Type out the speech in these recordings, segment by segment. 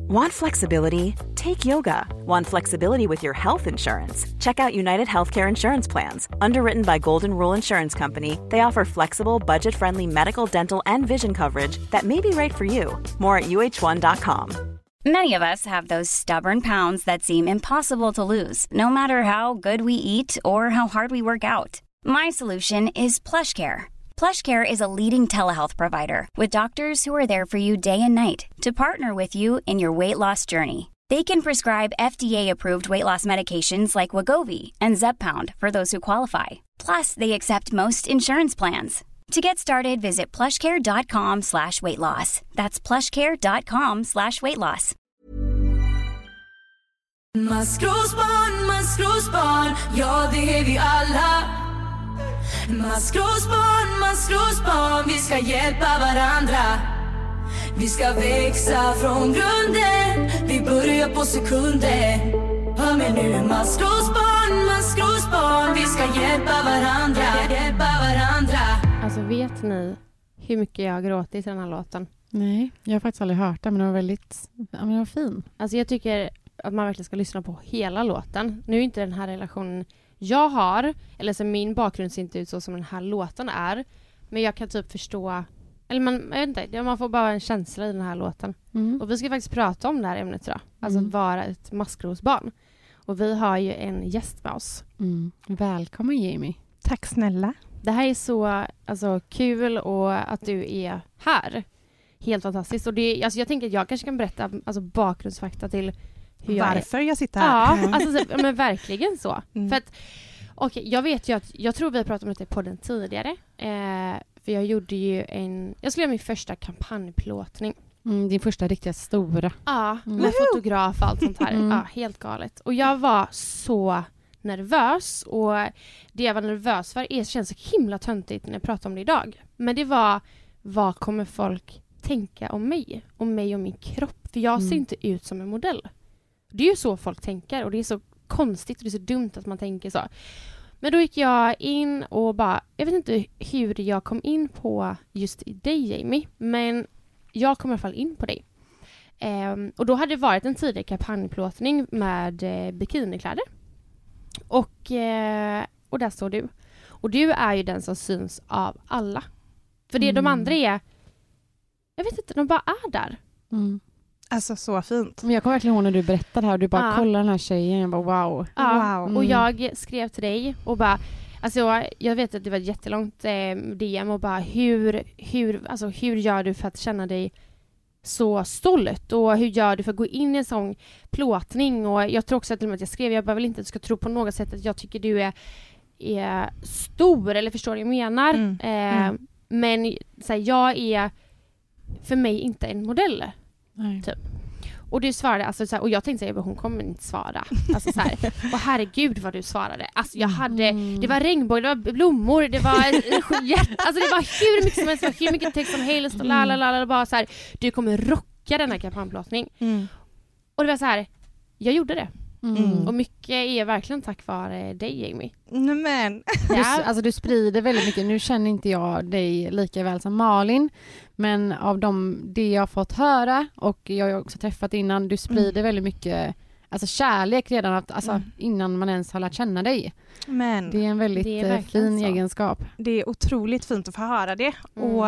Want flexibility? Take yoga. Want flexibility with your health insurance? Check out United Healthcare Insurance Plans. Underwritten by Golden Rule Insurance Company, they offer flexible, budget-friendly medical, dental, and vision coverage that may be right for you. More at uh1.com. Many of us have those stubborn pounds that seem impossible to lose, no matter how good we eat or how hard we work out. My solution is PlushCare. PlushCare is a leading telehealth provider with doctors who are there for you day and night to partner with you in your weight loss journey. They can prescribe FDA-approved weight loss medications like Wegovy and Zepbound for those who qualify. Plus, they accept most insurance plans. To get started, visit plushcare.com/weightloss. That's plushcare.com/weightloss. Maskrosbarn, ja det är vi alla. Maskrosbarn, vi ska hjälpa varandra. Vi ska växa från grunden, vi börjar på sekunder. Hör mig nu, maskrosbarn, vi ska hjälpa varandra. Alltså vet ni hur mycket jag har gråtit i den här låten? Nej, jag har faktiskt aldrig hört den, men den var väldigt den var fin. Alltså jag tycker att man verkligen ska lyssna på hela låten. Nu är inte den här relationen jag har, eller så min bakgrund ser inte ut så som den här låten är. Men jag kan typ förstå, eller jag vet inte, man får bara en känsla i den här låten. Och vi ska faktiskt prata om det här ämnet idag. Alltså att vara ett maskrosbarn. Och vi har ju en gäst med oss. Välkommen Jamie. Tack snälla. Det här är så kul och att du är här. Helt fantastiskt. Och det, alltså jag tänker att jag kanske kan berätta bakgrundsfakta till hur varför jag sitter här. Ja, alltså, men verkligen så. För att, jag vet ju att, jag tror vi har pratat om det på den tidigare. För jag gjorde ju jag skulle göra min första kampanjplåtning. Din första riktigt stora. Ja, med fotograf och allt sånt här. Ja, helt galet. Och jag var så nervös. Och det jag var nervös för känns så himla töntigt när jag pratar om det idag. Men det var, vad kommer folk tänka om mig? Om mig och min kropp. För jag ser inte ut som en modell. Det är ju så folk tänker. Och det är så konstigt och det är så dumt att man tänker så. Men då gick jag in och bara, jag vet inte hur jag kom in på just dig Jamie. Men jag kom i alla fall in på dig. Och då hade det varit en tidig kampanjplåtning med bikinikläder. Och där står du. Och du är ju den som syns av alla. För det de andra är, jag vet inte, de bara är där. Alltså så fint. Men jag kommer verkligen ihåg när du berättade här och du bara kollar den här tjejen. Jag bara wow. Och jag skrev till dig och bara, alltså jag vet att det var ett jättelångt DM och bara hur gör du för att känna dig så stolt och hur gör du för att gå in i en sån plåtning? Och jag tror också att jag skrev, jag bara vill inte att du ska tro på något sätt att jag tycker du är stor, eller förstår vad jag menar. Men så här, jag är för mig inte en modell. Typ. Och du svarade, alltså, så här, och jag tänkte säga hon kommer inte svara. Alltså, så här, och herregud vad du svarade. Alltså, jag hade, det var regnbåge, det var blommor, det var alltså, det var hur mycket som helst, det var hur mycket text som helst och bara så här, du kommer rocka den här kampanjplåtning. Och det var så här, jag gjorde det. Och mycket är verkligen tack vare dig Jamie. Men du sprider väldigt mycket. Nu känner inte jag dig lika väl som Malin, men av det jag har fått höra och jag har också träffat innan, du sprider väldigt mycket kärlek redan innan man ens har lärt känna dig. Men det är en väldigt fin egenskap. Det är otroligt fint att få höra det. Och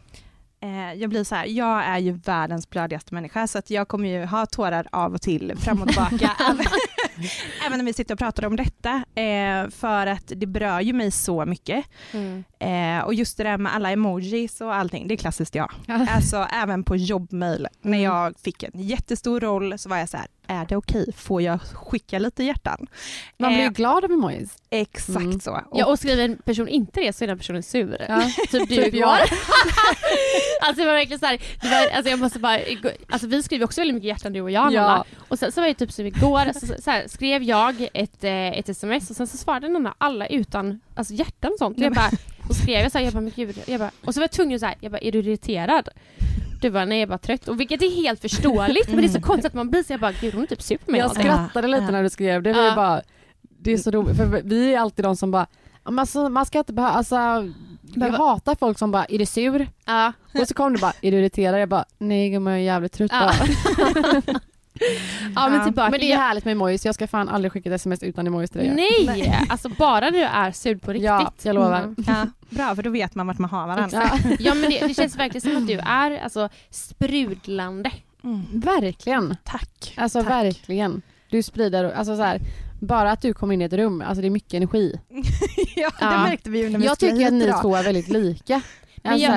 jag blir så här, jag är ju världens blödigaste människa, så att jag kommer ju ha tårar av och till fram och tillbaka även när vi sitter och pratar om detta, för att det berör ju mig så mycket. Och just det där med alla emojis och allting, det är klassiskt alltså även på jobbmail när jag fick en jättestor roll så var jag så här, är det okej? Får jag skicka lite hjärtan? Man blir glad av emojis. Exakt så. Och skriver en person inte det så är den personen sur. Typ du igår. Alltså det var verkligen så här, jag måste bara, alltså vi skriver också väldigt mycket hjärtan du och jag. Ja. Och sen så var det typ som igår så här, skrev jag ett sms och sen så svarade någon alla utan hjärtan och sånt. Och jag bara, och skrev jag så här, jag bara, och så var jag tvungen så här, jag bara, är du irriterad? Du bara, nej, jag är bara trött. Och vilket är helt förståeligt, men det är så konstigt att man blir så, jag bara, gud, hon är typ super med. Jag skrattade lite när du skrev det. Det är så roligt, för vi är alltid de som bara, man ska inte behöva, jag hatar folk som bara, är du sur? Och så kom du bara, är du irriterad? Jag bara, nej, jag är jävligt trött. Ja, men tillbaka. Men det är härligt med emojis. Jag ska fan aldrig skicka ett sms utan emojis till dig. Nej, alltså bara du är sur på riktigt. Ja, jag lovar. Mm. Ja, bra, för då vet man vart man har varandra. Ja, men det känns verkligen som att du är alltså sprudlande. Verkligen. Tack. Alltså Tack. verkligen. Du sprider, alltså så här, bara att du kommer in i ett rum, alltså det är mycket energi. Ja, det märkte vi ju när vi Jag skulle tycker att hit ni idag. två är väldigt lika. Men Alltså,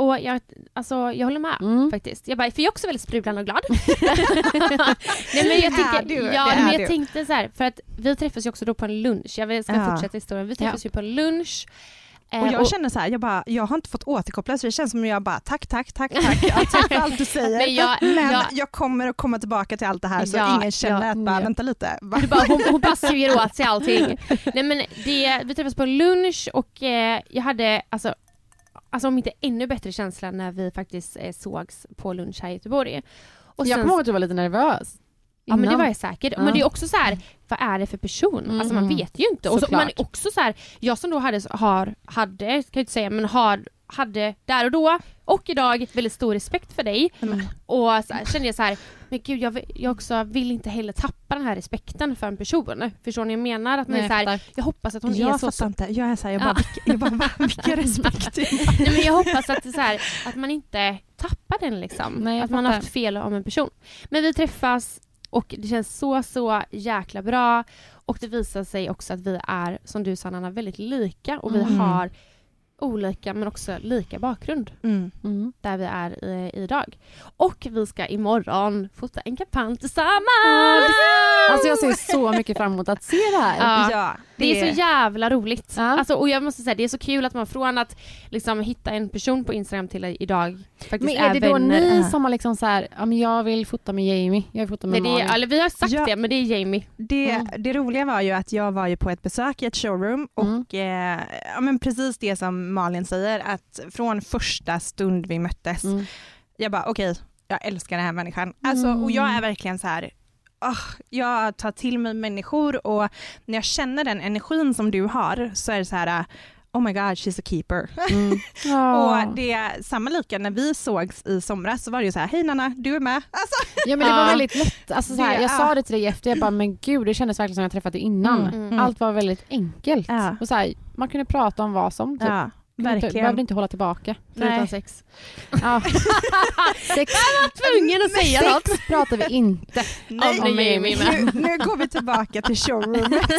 jag håller med faktiskt. För jag är också väldigt sprudlande och glad. Nej, men jag tänker, tänkte så här, för att vi träffas ju också då på en lunch. Jag ska fortsätta historien. Vi träffas ju på en lunch. Och jag känner så här, jag har inte fått återkoppla, så det känns som jag bara tack. Jag tack för allt du säger. Men jag kommer att komma tillbaka till allt det här, så ingen känner att vänta lite. Hon bara suger åt sig allting. Nej, men vi träffas på en lunch och jag hade alltså om inte ännu bättre känsla när vi faktiskt sågs på lunch här i Göteborg. Och jag kommer ihåg att du var lite nervös. Ja, men det var jag säkert. Men det är också så här, vad är det för person? Alltså man vet ju inte. Och så, man är också så här, jag som då hade kan jag inte säga, men hade där och då och idag väldigt stor respekt för dig. Och så här, kände jag så här, men gud, jag också vill inte heller tappa den här respekten för en person. Förstår ni? Jag menar att man är så här, jag hoppas att hon är så. Inte. Jag är så här, jag bara vilken respekt. Nej, men jag hoppas att det är så här, att man inte tappar den liksom. Nej, att man har haft fel om en person. Men vi träffas och det känns så jäkla bra. Och det visar sig också att vi är, som du sa Anna, väldigt lika. Och vi har olika men också lika bakgrund. Där vi är idag. Och vi ska imorgon fota en kampanj tillsammans. Alltså jag ser så mycket fram emot att se det här. Ja, det är så jävla roligt. Ja. Alltså, och jag måste säga, det är så kul att man från att liksom hitta en person på Instagram till idag faktiskt Men är det då vänner. ni som har liksom så här, ja men jag vill fota med Jamie, jag vill fota med Malin? Eller vi har sagt det, men det är Jamie. Det roliga var ju att jag var ju på ett besök i ett showroom och men precis det som Malin säger, att från första stund vi möttes, jag bara okej, jag älskar den här människan. Alltså, och jag är verkligen så här, jag tar till mig människor, och när jag känner den energin som du har så är det så här, oh my god, she's a keeper. Och det är samma lika när vi sågs i somras, så var det ju så här, hej Nanna, du är med. Alltså. Ja, men det var väldigt lätt. Alltså, så här, jag sa det till dig efter, jag bara, men gud, det kändes verkligen som jag träffat dig innan. Allt var väldigt enkelt. Och så här, man kunde prata om vad som. Typ. Ja. Verkligen. Behövde inte hålla tillbaka. Förutom sex. Ja. Sex. Jag var tvungen att säga något. Sex pratar vi inte. Nej, om Jamie med. Nu går vi tillbaka till showroomet.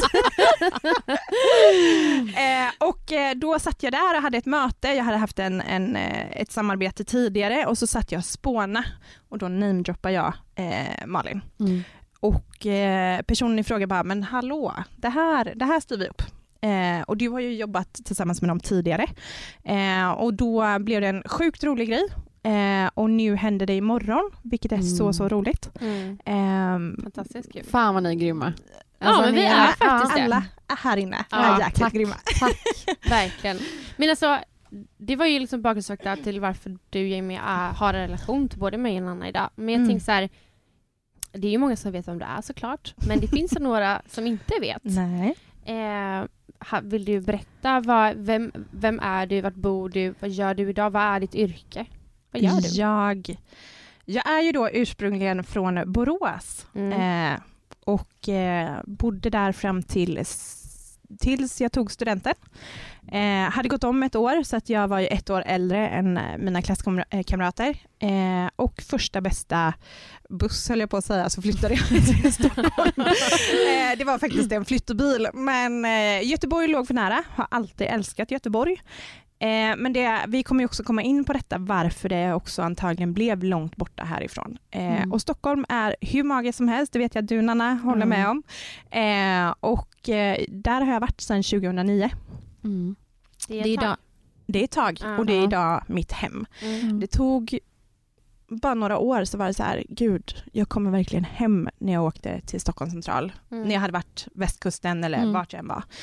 Och då satt jag där och hade ett möte. Jag hade haft ett samarbete tidigare, och så satt jag och spåna, och då namedroppade jag Malin. Och personen i fråga bara, men hallå, det här styr vi upp. Och du har ju jobbat tillsammans med dem tidigare. Och då blev det en sjukt rolig grej. Och nu händer det imorgon, vilket är så roligt. Fantastiskt kul. Fan vad ni är grymma. Alltså, men vi är faktiskt det. Alla här inne är jäkligt grymma. Tack. Verkligen. Men alltså, det var ju liksom bakgrundsfakta till varför du Jamie har en relation till både mig och Anna idag. Men jag tänker så här, det är ju många som vet vem du är såklart. Men det finns några som inte vet. Nej. Vill du berätta vem är du, vart bor du, vad gör du idag, vad är ditt yrke? Vad gör du? Jag är ju då ursprungligen från Borås och bodde där fram tills jag tog studenten. Hade gått om ett år, så att jag var ju 1 år äldre än mina klasskamrater. Och första bästa buss, höll jag på att säga, så flyttade jag till Stockholm. Det var faktiskt en flyttbil. Men Göteborg låg för nära. Har alltid älskat Göteborg. Men vi kommer ju också komma in på detta, varför det också antagligen blev långt borta härifrån. Och Stockholm är hur magiskt som helst, det vet jag att du Nanna håller med om. Och där har jag varit sedan 2009. Det är ett tag och det är idag mitt hem. Det tog bara några år, så var det så här, gud, jag kommer verkligen hem när jag åkte till Stockholm central. När jag hade varit västkusten eller vart jag än var.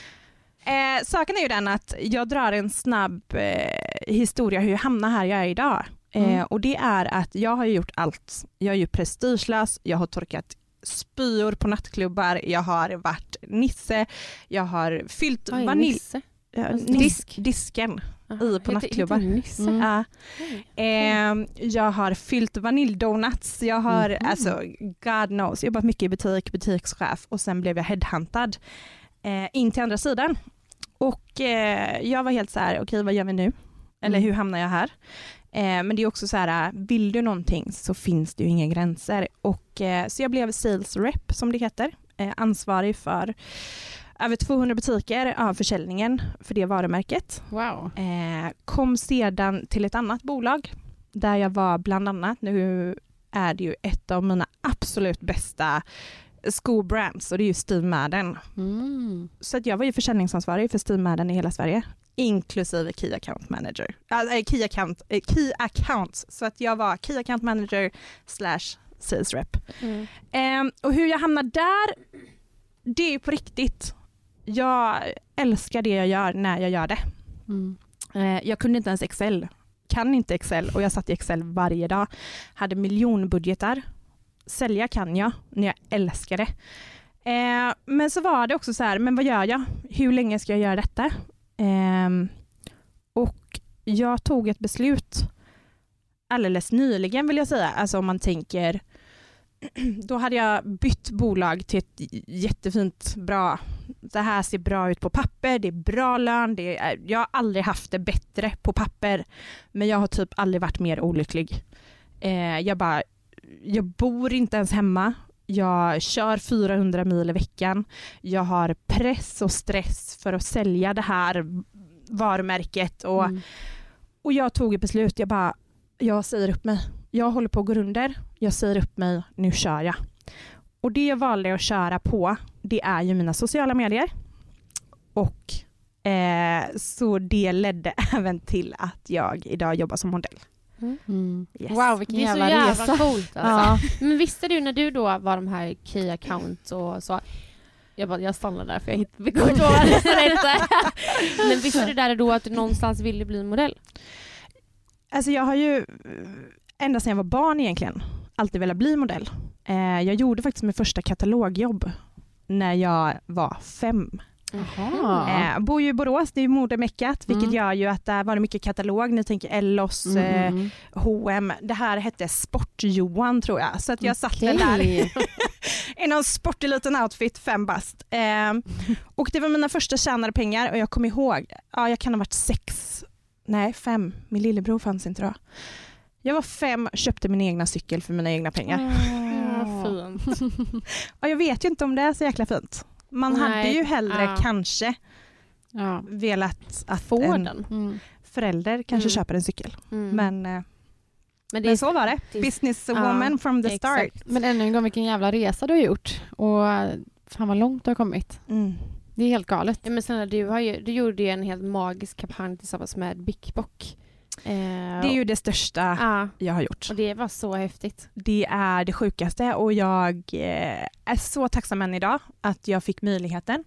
Saken är ju den att jag drar en snabb historia hur jag hamnar här jag är idag. Och det är att jag har gjort allt. Jag är ju prestigelös, jag har torkat spyor på nattklubbar, jag har varit nisse, jag har fyllt disken. på nattklubbar. Ja. Jag har fyllt vaniljdonuts. Jag har, alltså, God knows, jobbat mycket i butikschef och sen blev jag headhuntad in till andra sidan. Och jag var helt så här, okej, vad gör vi nu? Eller hur hamnar jag här? Men det är också så här, vill du någonting så finns det ju inga gränser. Och så jag blev sales rep, som det heter. Ansvarig för över 200 butiker av försäljningen för det varumärket. Wow. Kom sedan till ett annat bolag där jag var bland annat, nu är det ju ett av mina absolut bästa skobrands och det är ju Steve Madden. Så att jag var ju försäljningsansvarig för Steve Madden i hela Sverige, inklusive Key Account Manager. Key Accounts. Så att jag var Key Account Manager / sales rep. Och hur jag hamnade där, det är ju på riktigt. Jag älskar det jag gör när jag gör det. Jag kunde inte ens Excel. Kan inte Excel och jag satt i Excel varje dag. Hade miljonbudgetar. Sälja kan jag när jag älskar det. Men så var det också så här, men vad gör jag? Hur länge ska jag göra detta? Och jag tog ett beslut alldeles nyligen, vill jag säga. Alltså om man tänker, då hade jag bytt bolag till ett jättefint, bra, det här ser bra ut på papper, det är bra lön, jag har aldrig haft det bättre på papper, men jag har typ aldrig varit mer olycklig. Jag bor inte ens hemma, jag kör 400 mil i veckan, jag har press och stress för att sälja det här varumärket och jag tog ett beslut, jag säger upp mig. Jag håller på att gå under. Jag säger upp mig. Nu kör jag. Och det jag valde att köra på, det är ju mina sociala medier. Och så det ledde även till att jag idag jobbar som modell. Yes. Wow, vilken det är jävla så jävla resa. coolt alltså. Men visste du när du då var de här Key Accounts och så, jag stannade där för jag fick inte vad det. Men visste du där då att du någonstans ville bli modell? Alltså jag har ju ända sedan jag var barn egentligen alltid velat bli modell. Jag gjorde faktiskt min första katalogjobb när jag var 5. Bor ju i Borås, det är ju modemeckat, vilket gör ju att där var det mycket katalog. Ni tänker Ellos, H&M. Det här hette Sport-Johan tror jag. Så att jag satt där i någon sportig liten outfit, 5 bast. Och det var mina första tjänade pengar och jag kom ihåg, jag kan ha varit 5. Min lillebror fanns inte då. Jag var 5, köpte min egna cykel för mina egna pengar. Fint. Och jag vet ju inte om det är så jäkla fint. Man hade ju hellre kanske velat att få en förälder kanske köper en cykel. Men så var det. Businesswoman from the start. Men ännu en gång, vilken jävla resa du har gjort. Och fan vad långt du har kommit. Det är helt galet. Ja, men sen, du gjorde ju en helt magisk kampanj tillsammans med Big Bock. Det är ju det största jag har gjort. Och det var så häftigt. Det är det sjukaste och jag är så tacksam än idag att jag fick möjligheten.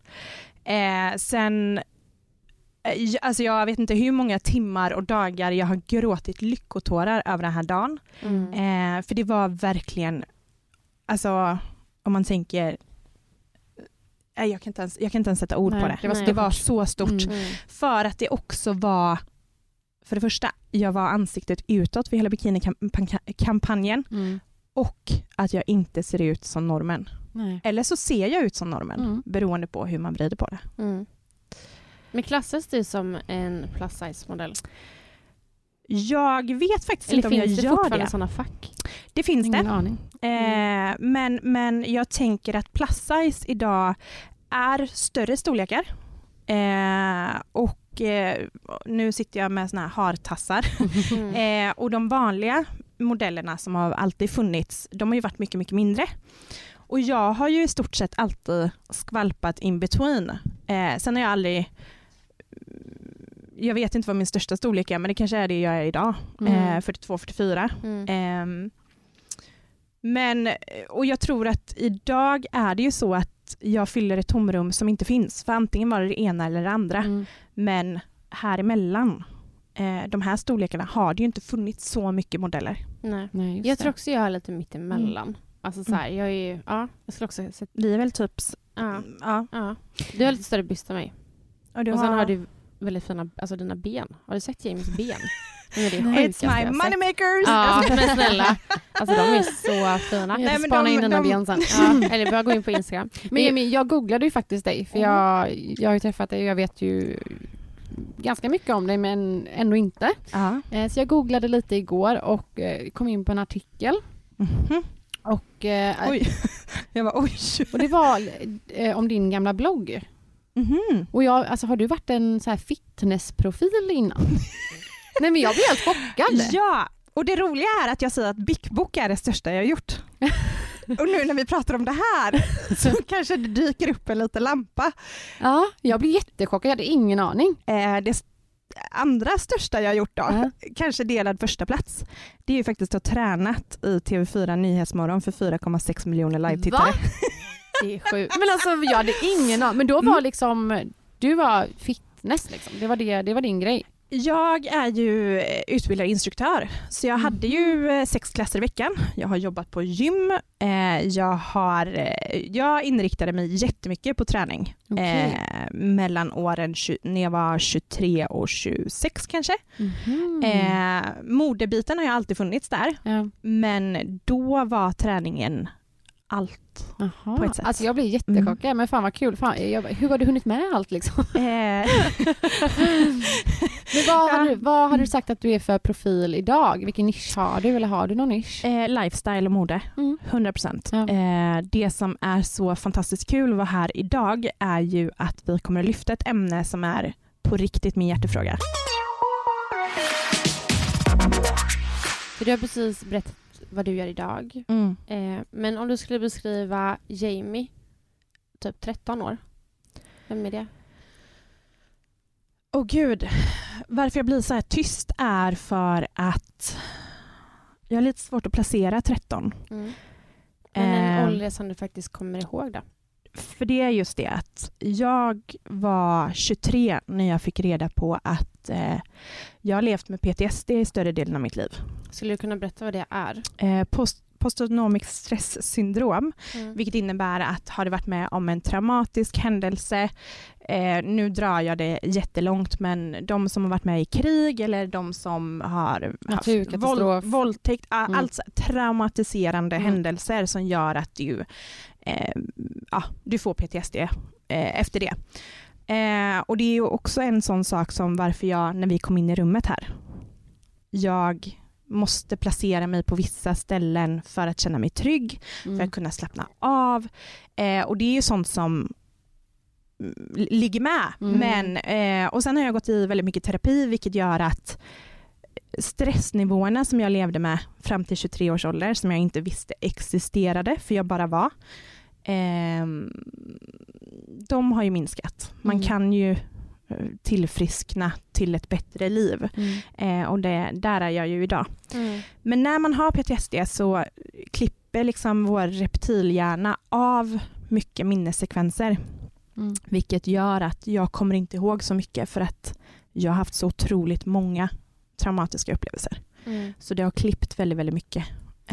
Sen, alltså jag vet inte hur många timmar och dagar jag har gråtit lyckotårar över den här dagen. För det var verkligen, alltså om man tänker, jag kan inte ens sätta ord på det. Det var så stort. För att det också var, för det första, jag var ansiktet utåt för hela bikini-kampanjen och att jag inte ser ut som normen. Eller så ser jag ut som normen beroende på hur man vrider på det. Men klassas du som en plus size-modell? Jag vet faktiskt inte om jag gör det. Eller finns det fortfarande sådana fack? Det finns ingen aning. Men jag tänker att plus size idag är större storlekar. Och nu sitter jag med såna här hartassar. Och de vanliga modellerna som har alltid funnits, de har ju varit mycket, mycket mindre. Och jag har ju i stort sett alltid skvalpat in between. Sen har jag aldrig, jag vet inte vad min största storlek är, men det kanske är det jag är idag. 42-44. Men, och jag tror att idag är det ju så att jag fyller ett tomrum som inte finns. För antingen var det ena eller det andra. Men här emellan, de här storlekarna har det ju inte funnits så mycket modeller. Nej, jag tror också jag är lite mitt emellan. Alltså så här, jag är ju, jag skulle också vi är väl typ du har lite större byst än mig. Och sen har du väldigt fina, alltså dina ben. Har du sett Jamies ben? It's my moneymakers! Ja, men snälla. Alltså de är så fina. Jag ska spana in dina ben sen. Ja, eller bara gå in på Instagram. Men jag googlade ju faktiskt dig, för jag har ju träffat dig och jag vet ju ganska mycket om dig, men ändå inte. Så jag googlade lite igår och kom in på en artikel. Och, oj. Jag var oj. Och det var om din gamla blogg. Och har du varit en så här fitnessprofil innan? Nej, men jag blir helt chockad. Ja, och det roliga är att jag säger att Big Book är det största jag har gjort. Och nu när vi pratar om det här så kanske det dyker upp en liten lampa. Ja, jag blir jättechockad. Jag hade ingen aning. Det andra största jag har gjort då, kanske delad första plats, det är ju faktiskt att ha tränat i TV4 Nyhetsmorgon för 4,6 miljoner live-tittare. Va? Det är sjukt. Men alltså, jag hade ingen aning. Men då var liksom, du var fitness liksom. Det var din grej. Jag är ju utbildad instruktör, så jag hade ju 6 klasser i veckan. Jag har jobbat på gym. Jag inriktade mig jättemycket på träning. Mellan åren när jag var 23 och 26 kanske. Modebiten har jag alltid funnits där. Men då var träningen allt. Aha. På ett sätt. Alltså jag blir jättechockad, men fan vad kul. Fan, hur har du hunnit med allt liksom? Men vad har du sagt att du är för profil idag? Vilken nisch har du, eller har du någon nisch? Lifestyle och mode, 100%. Det som är så fantastiskt kul att vara här idag är ju att vi kommer att lyfta ett ämne som är på riktigt min hjärtefråga. För du har precis berättat vad du gör idag. Men om du skulle beskriva Jamie, typ 13 år, vem är det? Gud, varför jag blir så här tyst är för att jag har lite svårt att placera 13. Men en ålder som du faktiskt kommer ihåg då? För det är just det att jag var 23 när jag fick reda på att jag har levt med PTSD i större delen av mitt liv. Skulle du kunna berätta vad det är? Posttraumatic stresssyndrom, vilket innebär att har du varit med om en traumatisk händelse, nu drar jag det jättelångt, men de som har varit med i krig eller de som har haft våldtäkt, alltså traumatiserande händelser som gör att du får PTSD efter det. Och det är ju också en sån sak som varför jag, när vi kom in i rummet här, jag måste placera mig på vissa ställen för att känna mig trygg, för att kunna slappna av. Och det är ju sånt som ligger med. Men, och sen har jag gått i väldigt mycket terapi, vilket gör att stressnivåerna som jag levde med fram till 23 års ålder, som jag inte visste existerade, för jag bara var, de har ju minskat. Man kan ju tillfriskna till ett bättre liv. Och där är jag ju idag. Men när man har PTSD så klipper liksom vår reptilhjärna av mycket minnessekvenser. Vilket gör att jag kommer inte ihåg så mycket, för att jag har haft så otroligt många traumatiska upplevelser. Så det har klippt väldigt, väldigt mycket.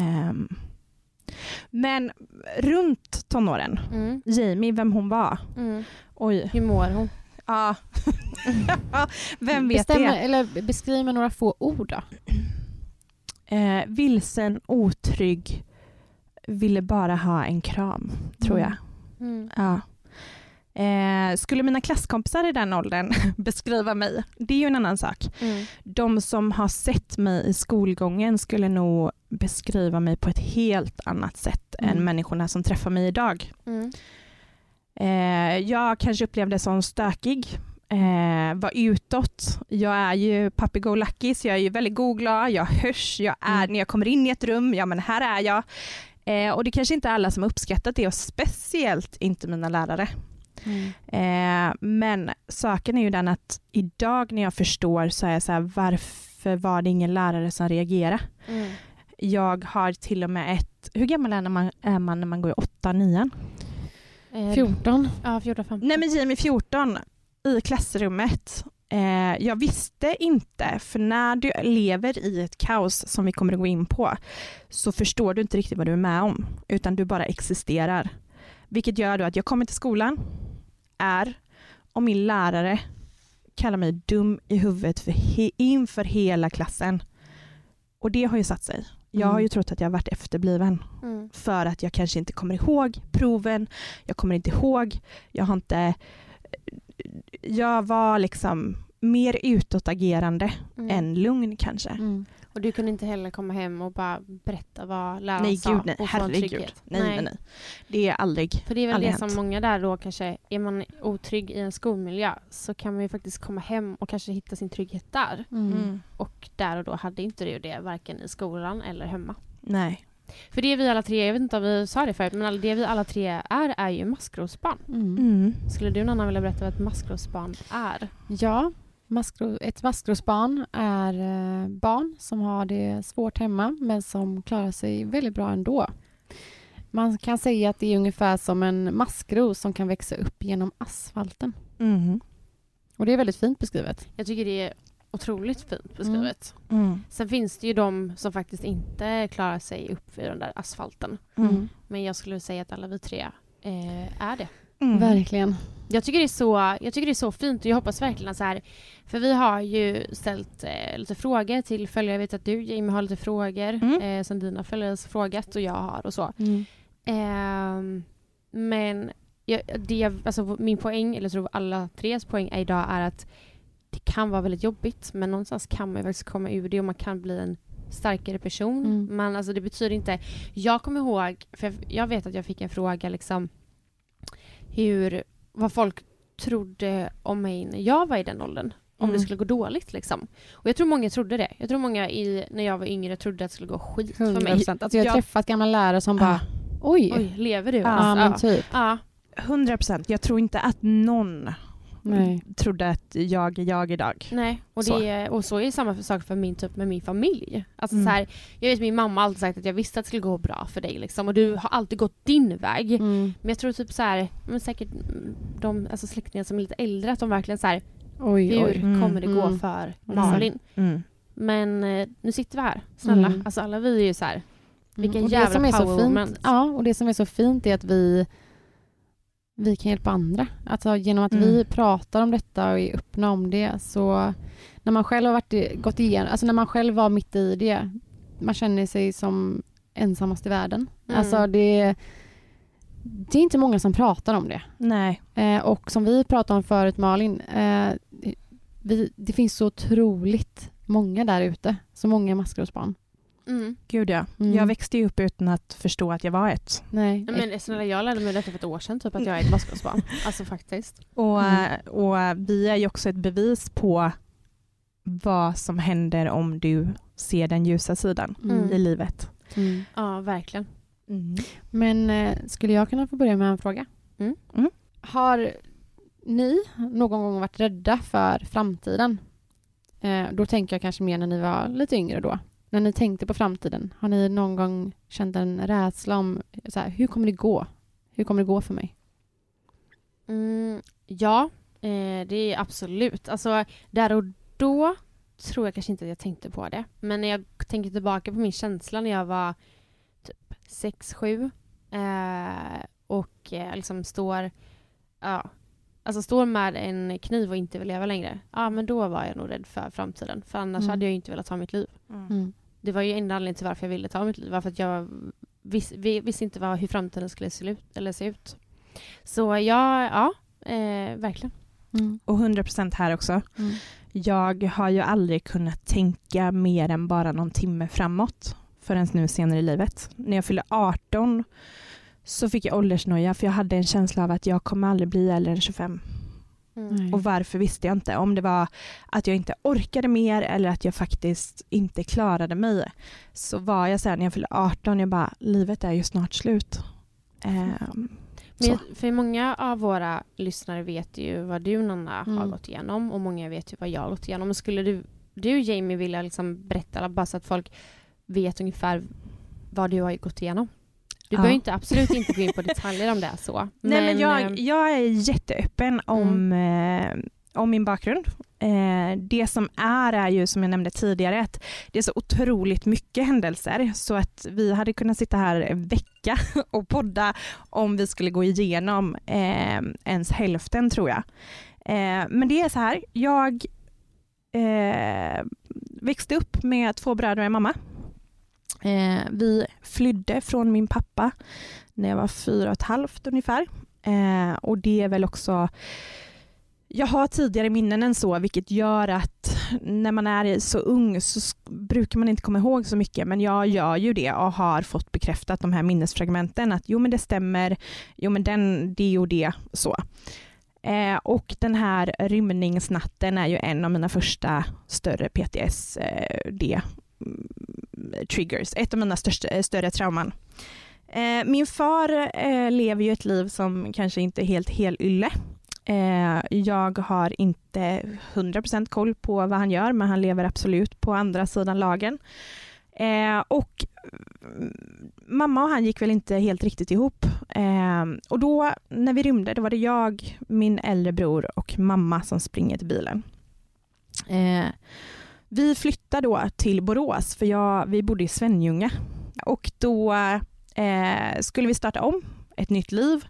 Men runt tonåren, Jamie, vem hon var. Oj. Hur mår hon? Ja. Vem vet det? Eller beskriv med några få ord då. Vilsen, otrygg, ville bara ha en kram, tror jag. Ja. Skulle mina klasskompisar i den åldern beskriva mig, det är ju en annan sak. De som har sett mig i skolgången skulle nog beskriva mig på ett helt annat sätt än människorna som träffar mig idag. Jag kanske upplevde som stökig, var utåt. Jag är ju pappy-go-lucky, så jag är ju väldigt godglad, jag hörs, jag är, när jag kommer in i ett rum, ja men här är jag. Och det kanske inte är alla som har uppskattat det, och speciellt inte mina lärare. Men saken är ju den att idag när jag förstår så är jag så här, varför var det ingen lärare som reagerade? Jag har till och med hur gammal är man när man går i 8-9? 14. Ja, 14-15. Nej, men Jamie 14 i klassrummet. Jag visste inte, för när du lever i ett kaos som vi kommer att gå in på, så förstår du inte riktigt vad du är med om, utan du bara existerar. Vilket gör då att jag kommer till skolan, och min lärare kalla mig dum i huvudet inför hela klassen. Och det har ju satt sig. Jag har ju trott att jag har varit efterbliven. För att jag kanske inte kommer ihåg proven. Jag kommer inte ihåg. Jag var liksom mer utåtagerande än lugn kanske. Och du kunde inte heller komma hem och bara berätta vad läraren nej, sa. Gud, nej, och få en herregud. trygghet. Nej. Det är aldrig. För det är väl det hänt. som många där då kanske, är man otrygg i en skolmiljö så kan man ju faktiskt komma hem och kanske hitta sin trygghet där. Och där och då hade inte du det varken i skolan eller hemma. Nej. För det vi alla tre, jag vet inte om vi sa det förut, men det vi alla tre är ju maskrosbarn. Skulle du någon annan vilja berätta vad ett maskrosbarn är? Ja, ett maskrosbarn är barn som har det svårt hemma men som klarar sig väldigt bra ändå. Man kan säga att det är ungefär som en maskros som kan växa upp genom asfalten. Och det är väldigt fint beskrivet. Jag tycker det är otroligt fint beskrivet. Sen finns det ju de som faktiskt inte klarar sig upp vid den där asfalten. Men jag skulle säga att alla vi tre är det. Verkligen. Jag tycker det är så fint och jag hoppas verkligen så här, för vi har ju ställt lite frågor till följare. Jag vet att du, Jamie, har lite frågor som dina följare har frågat och jag har och så. Men alltså min poäng, eller jag tror alla tres poäng idag är att det kan vara väldigt jobbigt, men någonstans kan man ju faktiskt komma ur det och man kan bli en starkare person. Men alltså det betyder inte, jag kommer ihåg, för jag vet att jag fick en fråga liksom vad folk trodde om mig när jag var i den åldern. Om det skulle gå dåligt liksom. Och jag tror många trodde det. Jag tror många när jag var yngre trodde att det skulle gå skit för mig. 100%. Alltså jag har träffat gamla lärare som bara oj, lever du? Ja, men typ. 100%. Jag tror inte att någon trodde att jag är jag idag. Nej, och så är det samma sak för med min familj. Alltså så här, jag vet min mamma har alltid sagt att jag visste att det skulle gå bra för dig liksom, och du har alltid gått din väg. Men jag tror typ så här, men säkert de alltså släktingar som är lite äldre, att de verkligen så här, hur kommer det gå för Malin? Men nu sitter vi här, snälla. Alltså alla vi är ju så här, vilken jävla power moment. Ja, och det som är så fint är att vi kan hjälpa andra. Alltså genom att vi pratar om detta och är öppna om det, så när man själv har gått igenom, alltså när man själv var mitt i det, man känner sig som ensammast i världen. Alltså det är inte många som pratar om det. Nej. Och som vi pratade om förut, Malin, det finns så otroligt många där ute, så många maskrosbarn. Gud ja. Jag växte ju upp utan att förstå att jag var ett. Nej. Men snälla, jag lärde mig detta för ett år sedan typ, att jag är ett maskrosbarn. Alltså faktiskt. Och vi är ju också ett bevis på vad som händer om du ser den ljusa sidan i livet. Ja, verkligen. Men skulle jag kunna få börja med en fråga? Har ni någon gång varit rädda för framtiden? Då tänker jag kanske mer när ni var lite yngre då. När ni tänkte på framtiden, har ni någon gång känt en rädsla om så här, hur kommer det gå? Hur kommer det gå för mig? Ja, det är absolut. Alltså där och då tror jag kanske inte att jag tänkte på det. Men när jag tänker tillbaka på min känsla när jag var typ 6-7 och liksom står med en kniv och inte vill leva längre. Ja, men då var jag nog rädd för framtiden. För annars hade jag inte velat ta mitt liv. Det var ju enda anledningen till varför jag ville ta mitt liv. Var för att jag visste inte hur framtiden skulle se ut. Så ja, verkligen. Och 100% här också. Jag har ju aldrig kunnat tänka mer än bara någon timme framåt förrän nu senare i livet. När jag fyllde 18 så fick jag åldersnoja, för jag hade en känsla av att jag kommer aldrig bli äldre än 25. Och varför visste jag inte. Om det var att jag inte orkade mer eller att jag faktiskt inte klarade mig. Så var jag sen när jag fyllde 18, jag bara, livet är ju snart slut. För många av våra lyssnare vet ju vad du, Nanna, har gått igenom, och många vet ju vad jag har gått igenom. Och skulle du Jamie, vilja liksom berätta, bara så att folk vet ungefär vad du har gått igenom? Du behöver inte, absolut inte gå in på detaljer om det är så. Nej, men jag är jätteöppen om min bakgrund. Det som är ju, som jag nämnde tidigare, att det är så otroligt mycket händelser, så att vi hade kunnat sitta här en vecka och podda om vi skulle gå igenom ens hälften, tror jag. Men det är så här, jag växte upp med 2 bröder och en mamma. Vi flydde från min pappa när jag var 4,5 ungefär. Och det är väl också, jag har tidigare minnen än så, vilket gör att när man är så ung så brukar man inte komma ihåg så mycket, men jag gör ju det och har fått bekräftat de här minnesfragmenten att jo men det stämmer, jo men det och det så. Och den här rymningsnatten är ju en av mina första större PTSD-triggers, ett av mina större trauman. Min far lever ju ett liv som kanske inte är helt helylle. Jag har inte 100% koll på vad han gör, men han lever absolut på andra sidan lagen. Och mamma och han gick väl inte helt riktigt ihop. Och då när vi rymde, då var det jag, min äldre bror och mamma som springer till bilen. Vi flyttade då till Borås för vi bodde i Svenljunga. Och då skulle vi starta om ett nytt liv.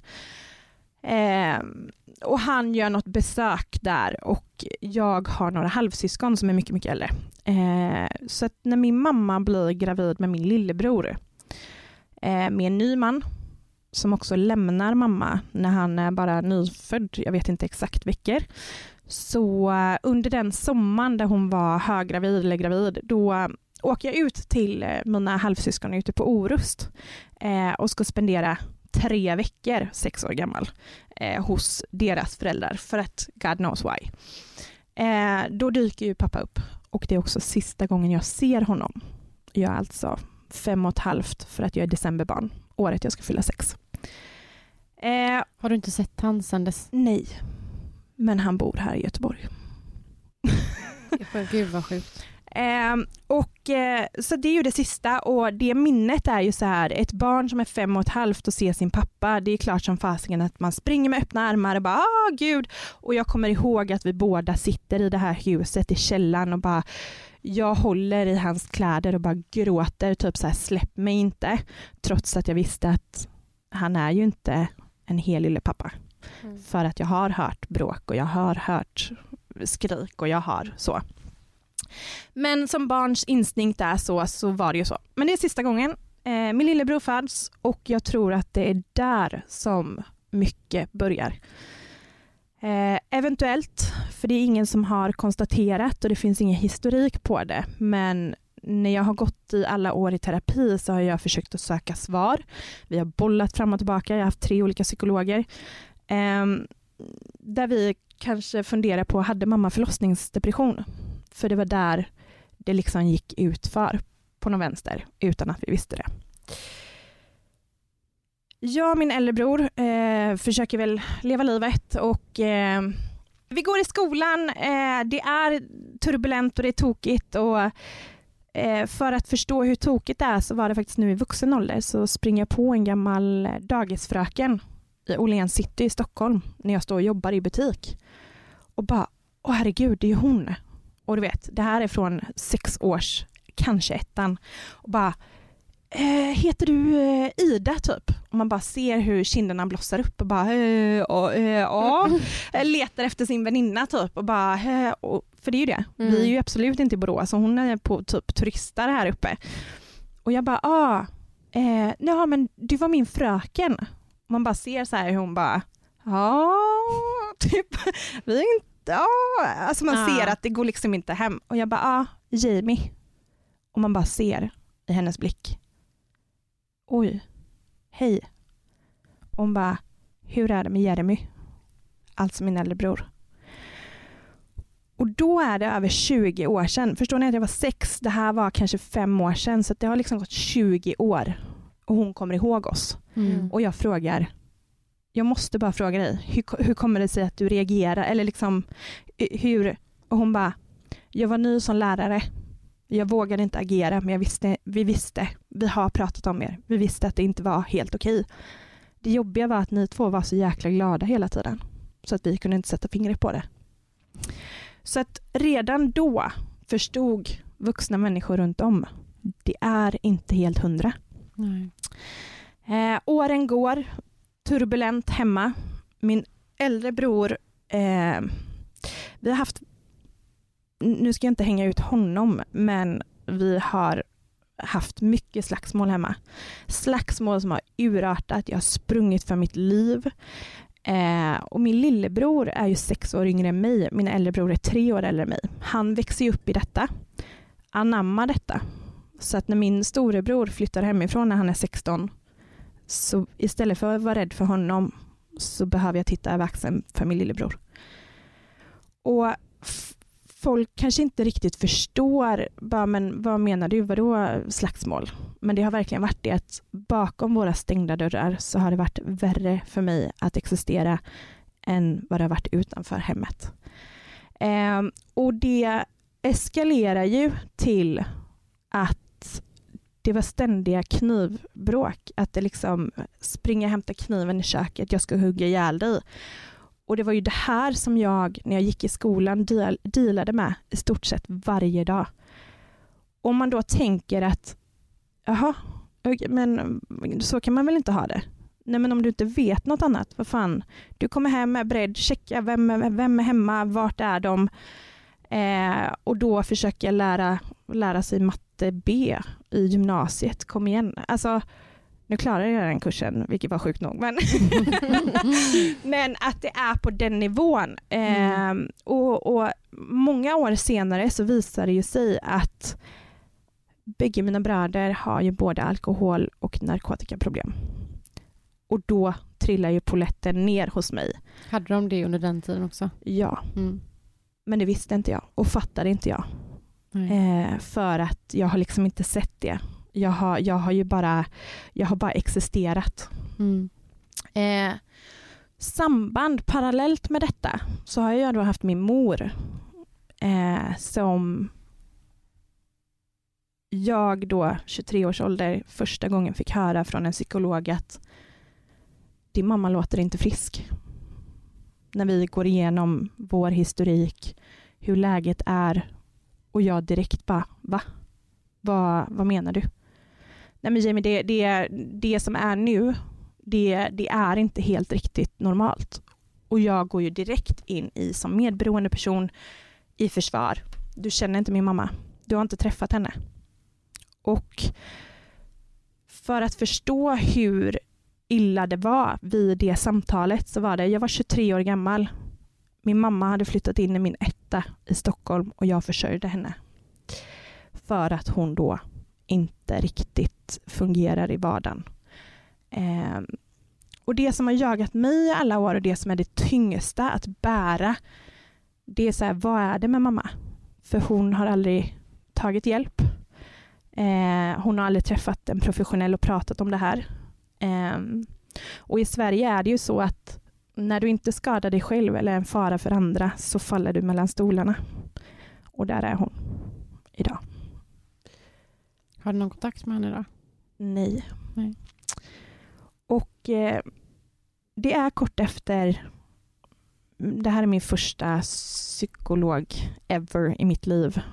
Och han gör något besök där och jag har några halvsyskon som är mycket, mycket äldre. Så att när min mamma blir gravid med min lillebror med en ny man som också lämnar mamma när han är bara nyfödd, jag vet inte exakt veckor. Så under den sommaren där hon var höggravid eller gravid, då åker jag ut till mina halvsyskon ute på Orust och ska spendera 3 veckor, 6 år gammal, hos deras föräldrar för att God knows why. Då dyker ju pappa upp och det är också sista gången jag ser honom. Jag är alltså 5,5 för att jag är decemberbarn, året jag ska fylla 6. Har du inte sett han sedan dess? Nej, men han bor här i Göteborg. Gud vad sjukt. Så det är ju det sista och det minnet är ju så här, ett barn som är 5,5 och ser sin pappa, det är klart som fasiken att man springer med öppna armar och bara gud, och jag kommer ihåg att vi båda sitter i det här huset i källaren och bara jag håller i hans kläder och bara gråter typ så här, släpp mig inte, trots att jag visste att han är ju inte en hel lille pappa. För att jag har hört bråk och jag har hört skrik och jag har så. Men som barns instinkt är så var det ju så. Men det är sista gången. Min lillebror föds och jag tror att det är där som mycket börjar. Eventuellt, för det är ingen som har konstaterat och det finns ingen historik på det. Men när jag har gått i alla år i terapi så har jag försökt att söka svar. Vi har bollat fram och tillbaka. Jag har haft 3 olika psykologer. Där vi kanske funderar på, hade mamma förlossningsdepression? För det var där det liksom gick ut för på någon vänster utan att vi visste det. Jag och min äldre bror försöker väl leva livet och vi går i skolan. Det är turbulent och det är tokigt och för att förstå hur tokigt det är så var det faktiskt nu i vuxen ålder så springer jag på en gammal dagisfröken i Åhléns City i Stockholm när jag står och jobbar i butik och bara, åh herregud, det är ju hon. Och du vet, det här är från 6 års, kanske 1:an. Och bara, heter du Ida typ? Och man bara ser hur kinderna blossar upp och bara, letar efter sin väninna typ. Och bara, för det är ju det. Vi är ju absolut inte i Borås. Och hon är på typ turister här uppe. Och jag bara, ja men du var min fröken. Och man bara ser så här hur hon bara, typ, vi är inte. Ja, alltså man ser att det går liksom inte hem. Och jag bara, Jamie. Och man bara ser i hennes blick. Oj, hej. Och hon bara, hur är det med Jeremy? Alltså min äldre bror. Och då är det över 20 år sedan. Förstår ni att jag var 6? Det här var kanske 5 år sedan. Så det har liksom gått 20 år. Och hon kommer ihåg oss. Och jag frågar, jag måste bara fråga dig, hur kommer det sig att du reagerar? Eller liksom, hur? Och hon bara, jag var ny som lärare. Jag vågade inte agera, men vi har pratat om er. Vi visste att det inte var helt okej. Det jobbiga var att ni 2 var så jäkla glada hela tiden. Så att vi kunde inte sätta fingret på det. Så att redan då förstod vuxna människor runt om, det är inte helt 100. Nej. Åren går, turbulent hemma. Min äldre bror Vi har haft, nu ska jag inte hänga ut honom, men vi har haft mycket slagsmål hemma. Slagsmål som har urartat, jag har sprungit för mitt liv. Och min lillebror är ju 6 år yngre än mig. Min äldrebror är 3 år äldre än mig. Han växer ju upp i detta. Anammar detta. Så att när min storebror flyttar hemifrån när han är 16, så istället för att vara rädd för honom så behöver jag titta över axeln för min lillebror. Och folk kanske inte riktigt förstår, bara, men vad menar du, vadå slagsmål? Men det har verkligen varit det att bakom våra stängda dörrar så har det varit värre för mig att existera än vad det har varit utanför hemmet. Och det eskalerar ju till att det var ständiga knivbråk. Att det liksom springa och hämta kniven i köket, jag ska hugga ihjäl dig. Och det var ju det här som jag, när jag gick i skolan, dealade med i stort sett varje dag. Om man då tänker att jaha, men så kan man väl inte ha det. Nej, men om du inte vet något annat, vad fan. Du kommer hem med bredd, checka vem är hemma, vart är de? Och då försöka lära sig matte B i gymnasiet. Kom igen. Alltså, nu klarar jag den kursen, vilket var sjukt nog. Men att det är på den nivån. Och många år senare så visar det ju sig att bägge mina bröder har ju både alkohol- och narkotikaproblem. Och då trillar ju poletten ner hos mig. Hade de det under den tiden också? Ja. Men det visste inte jag och fattade inte jag. För att jag har liksom inte sett det. Jag har bara existerat. Samband parallellt med detta så har jag då haft min mor som jag då 23 års ålder första gången fick höra från en psykolog att din mamma låter inte frisk. När vi går igenom vår historik, hur läget är, och jag direkt bara, va? Vad menar du? Nej men Jamie, det som är nu, det är inte helt riktigt normalt. Och jag går ju direkt in i som medberoende person i försvar. Du känner inte min mamma. Du har inte träffat henne. Och för att förstå hur illa det var vid det samtalet så var det, jag var 23 år gammal. Min mamma hade flyttat in i min etta i Stockholm och jag försörjde henne. För att hon då inte riktigt fungerar i vardagen. Och det som har jagat mig i alla år och det som är det tyngsta att bära, det är så här, vad är det med mamma? För hon har aldrig tagit hjälp. Hon har aldrig träffat en professionell och pratat om det här. Och i Sverige är det ju så att när du inte skadar dig själv eller är en fara för andra så faller du mellan stolarna. Och där är hon idag. Har du någon kontakt med henne idag? Nej. Och det är kort efter, det här är min första psykolog ever i mitt liv.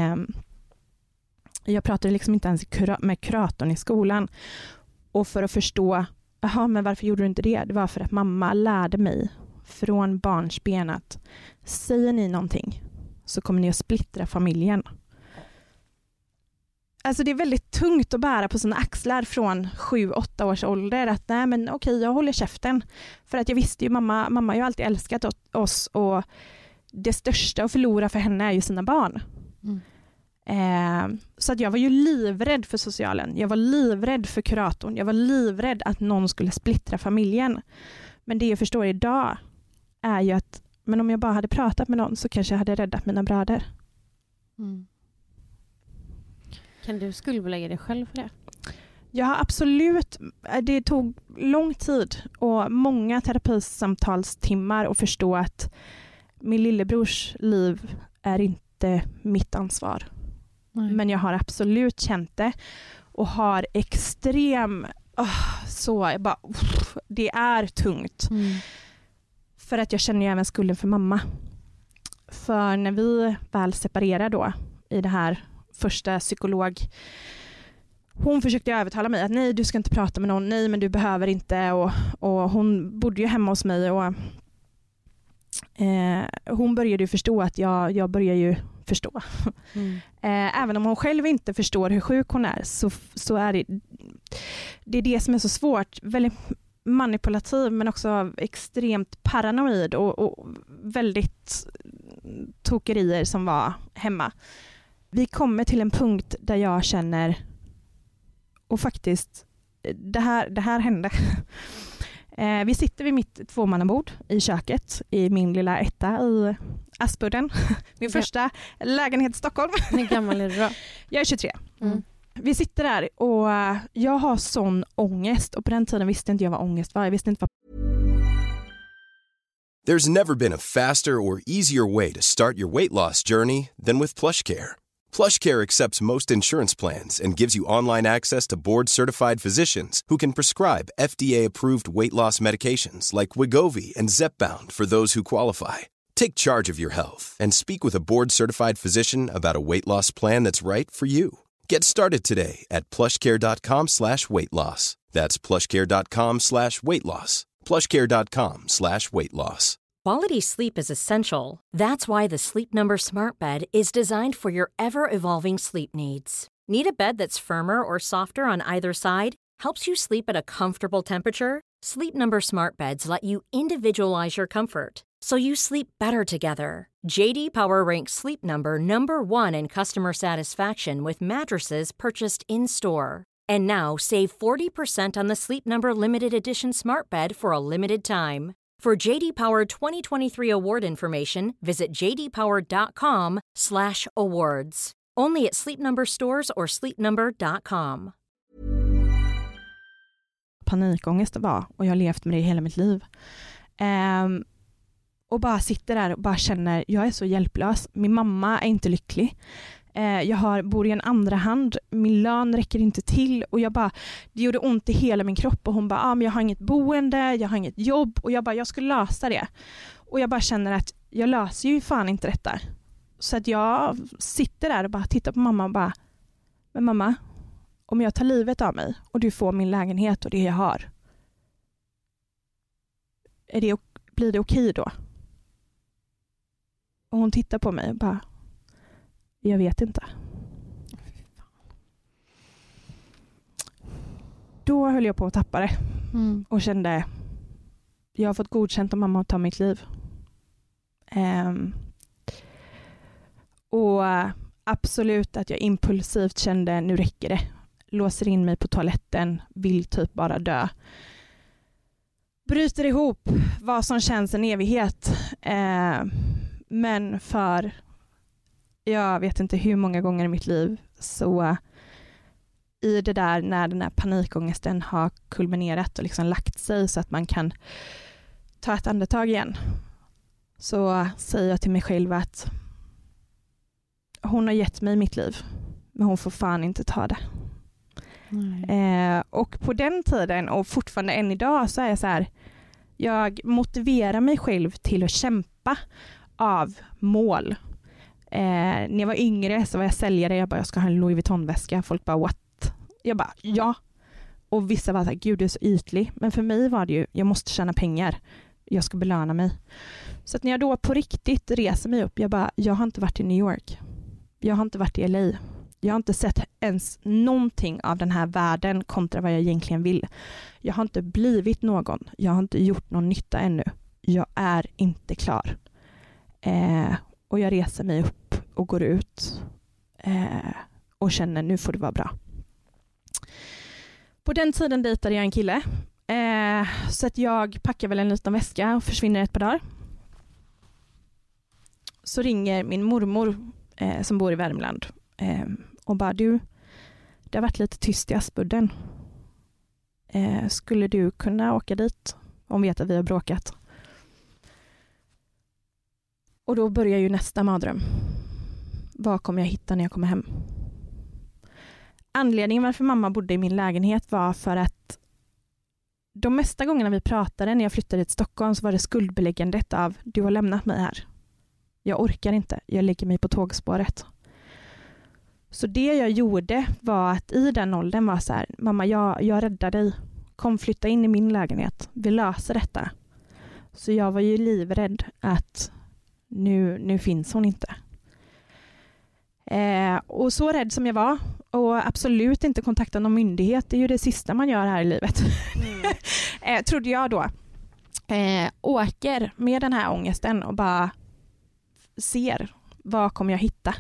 Jag pratade liksom inte ens med kuratorn i skolan. Och för att förstå, men varför gjorde du inte det? Det var för att mamma lärde mig från barnsben att säger ni någonting så kommer ni att splittra familjen. Alltså det är väldigt tungt att bära på sina axlar från 7-8 års ålder. Att nej men okej, jag håller käften. För att jag visste ju, mamma har ju alltid älskat oss och det största att förlora för henne är ju sina barn. Så att jag var ju livrädd för socialen. Jag var livrädd för kuratorn. Jag var livrädd att någon skulle splittra familjen. Men det jag förstår idag är ju att men om jag bara hade pratat med någon så kanske jag hade räddat mina bröder. Kan du skuldbelägga dig själv för det? Ja, absolut. Det tog lång tid och många terapisamtalstimmar att förstå att min lillebrors liv är inte mitt ansvar. Nej. Men jag har absolut känt det och har det är tungt. För att jag känner ju även skulden för mamma. För när vi väl separerar då i det här första psykolog, hon försökte övertala mig att nej, du ska inte prata med någon, nej men du behöver inte, och hon bodde ju hemma hos mig och hon började ju förstå att jag börjar ju förstå. Även om hon själv inte förstår hur sjuk hon är, så är det som är så svårt. Väldigt manipulativ, men också extremt paranoid och väldigt tokerier som var hemma. Vi kommer till en punkt där jag känner, och faktiskt det här hände. Vi sitter vid mitt 2-mannabord i köket i min lilla etta i Aspudden. Min första lägenhet i Stockholm. Hur gammal är du då? Jag är 23. Vi sitter där och jag har sån ångest, och på den tiden visste inte jag vad ångest var. Jag visste inte vad... There's never been a faster or easier way to start your weight loss journey than with PlushCare. PlushCare accepts most insurance plans and gives you online access to board-certified physicians who can prescribe FDA-approved weight loss medications like Wegovy and Zepbound for those who qualify. Take charge of your health and speak with a board-certified physician about a weight loss plan that's right for you. Get started today at plushcare.com/weightloss. That's plushcare.com/weightloss. plushcare.com/weightloss. Quality sleep is essential. That's why the Sleep Number Smart Bed is designed for your ever-evolving sleep needs. Need a bed that's firmer or softer on either side? Helps you sleep at a comfortable temperature? Sleep Number Smart Beds let you individualize your comfort, so you sleep better together. JD Power ranks Sleep Number #1 in customer satisfaction with mattresses purchased in-store. And now save 40% on the Sleep Number Limited Edition Smart Bed for a limited time. For JD Power 2023 award information, visit jdpower.com/awards. Only at Sleep Number stores or sleepnumber.com. Panikångest var, och jag har levt med det hela mitt liv. Och bara sitter där och bara känner, jag är så hjälplös. Min mamma är inte lycklig. Jag bor i en andra hand. Min lön räcker inte till. Och det gjorde ont i hela min kropp. Och hon bara, men jag har inget boende, jag har inget jobb. Och jag skulle lösa det. Och jag bara känner att jag löser ju fan inte detta. Så att jag sitter där och bara tittar på mamma och bara, men mamma, om jag tar livet av mig och du får min lägenhet och det jag har, blir det okej då? Och hon tittar på mig och bara, jag vet inte. Då höll jag på att tappa det. Och kände, jag har fått godkänt av mamma att ta mitt liv. Och absolut att jag impulsivt kände, nu räcker det. Låser in mig på toaletten, vill typ bara dö. Bryter ihop vad som känns en evighet. Men för, jag vet inte hur många gånger i mitt liv, så i det där, när den här panikångesten har kulminerat och liksom lagt sig så att man kan ta ett andetag igen, så säger jag till mig själv att hon har gett mig mitt liv, men hon får fan inte ta det. Och på den tiden, och fortfarande än idag, så är jag så här, jag motiverar mig själv till att kämpa av mål. När jag var yngre så var jag säljare. Jag ska ha en Louis Vuitton-väska. Folk bara, what? Jag bara, ja. Och vissa var så här, gud, du är så ytlig. Men för mig var det ju, jag måste tjäna pengar. Jag ska belöna mig. Så att när jag då på riktigt reser mig upp, jag har inte varit i New York. Jag har inte varit i LA. Jag har inte sett ens någonting av den här världen kontra vad jag egentligen vill. Jag har inte blivit någon. Jag har inte gjort någon nytta ännu. Jag är inte klar. Och jag reser mig upp och går ut och känner, nu får det vara bra. På den tiden dejtade jag en kille. Så att jag packar väl en liten väska och försvinner ett par dagar. Så ringer min mormor som bor i Värmland och bara, du, det har varit lite tyst i Aspudden. Skulle du kunna åka dit om vet att vi har bråkat? Och då börjar ju nästa mardröm. Vad kommer jag hitta när jag kommer hem? Anledningen varför mamma bodde i min lägenhet var för att de mesta gångerna vi pratade när jag flyttade till Stockholm, så var det skuldbeläggandet av, du har lämnat mig här. Jag orkar inte, jag lägger mig på tågspåret. Så det jag gjorde var att i den åldern var så här, mamma, jag räddar dig. Kom, flytta in i min lägenhet. Vi löser detta. Så jag var ju livrädd att nu finns hon inte. Och så rädd som jag var, och absolut inte kontakta någon myndighet, det är ju det sista man gör här i livet. Trodde jag då. Åker med den här ångesten och bara ser vad kommer jag hitta.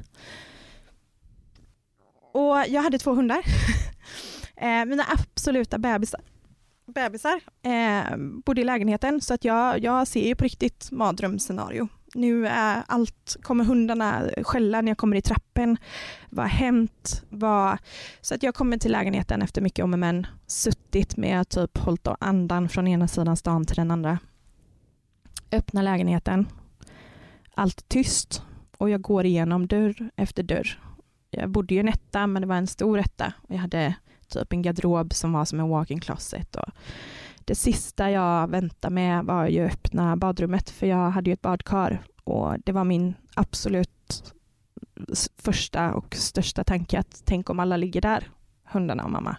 Och jag hade 2 hundar. Mina absoluta bebisar bodde i lägenheten, så att jag ser ju på riktigt mardrömsscenario. Nu är kommer hundarna skälla när jag kommer i trappen. Vad har hänt? Så att jag kommer till lägenheten efter mycket om och men, suttit med typ hållit andan från ena sidan stan till den andra. Öppnar lägenheten. Allt tyst. Och jag går igenom dörr efter dörr. Jag bodde ju i en etta, men det var en stor etta. Och jag hade typ en garderob som var som en walk-in closet. Och det sista jag väntade med var ju att öppna badrummet, för jag hade ju ett badkar. Och det var min absolut första och största tanke, att tänk om alla ligger där, hundarna och mamma.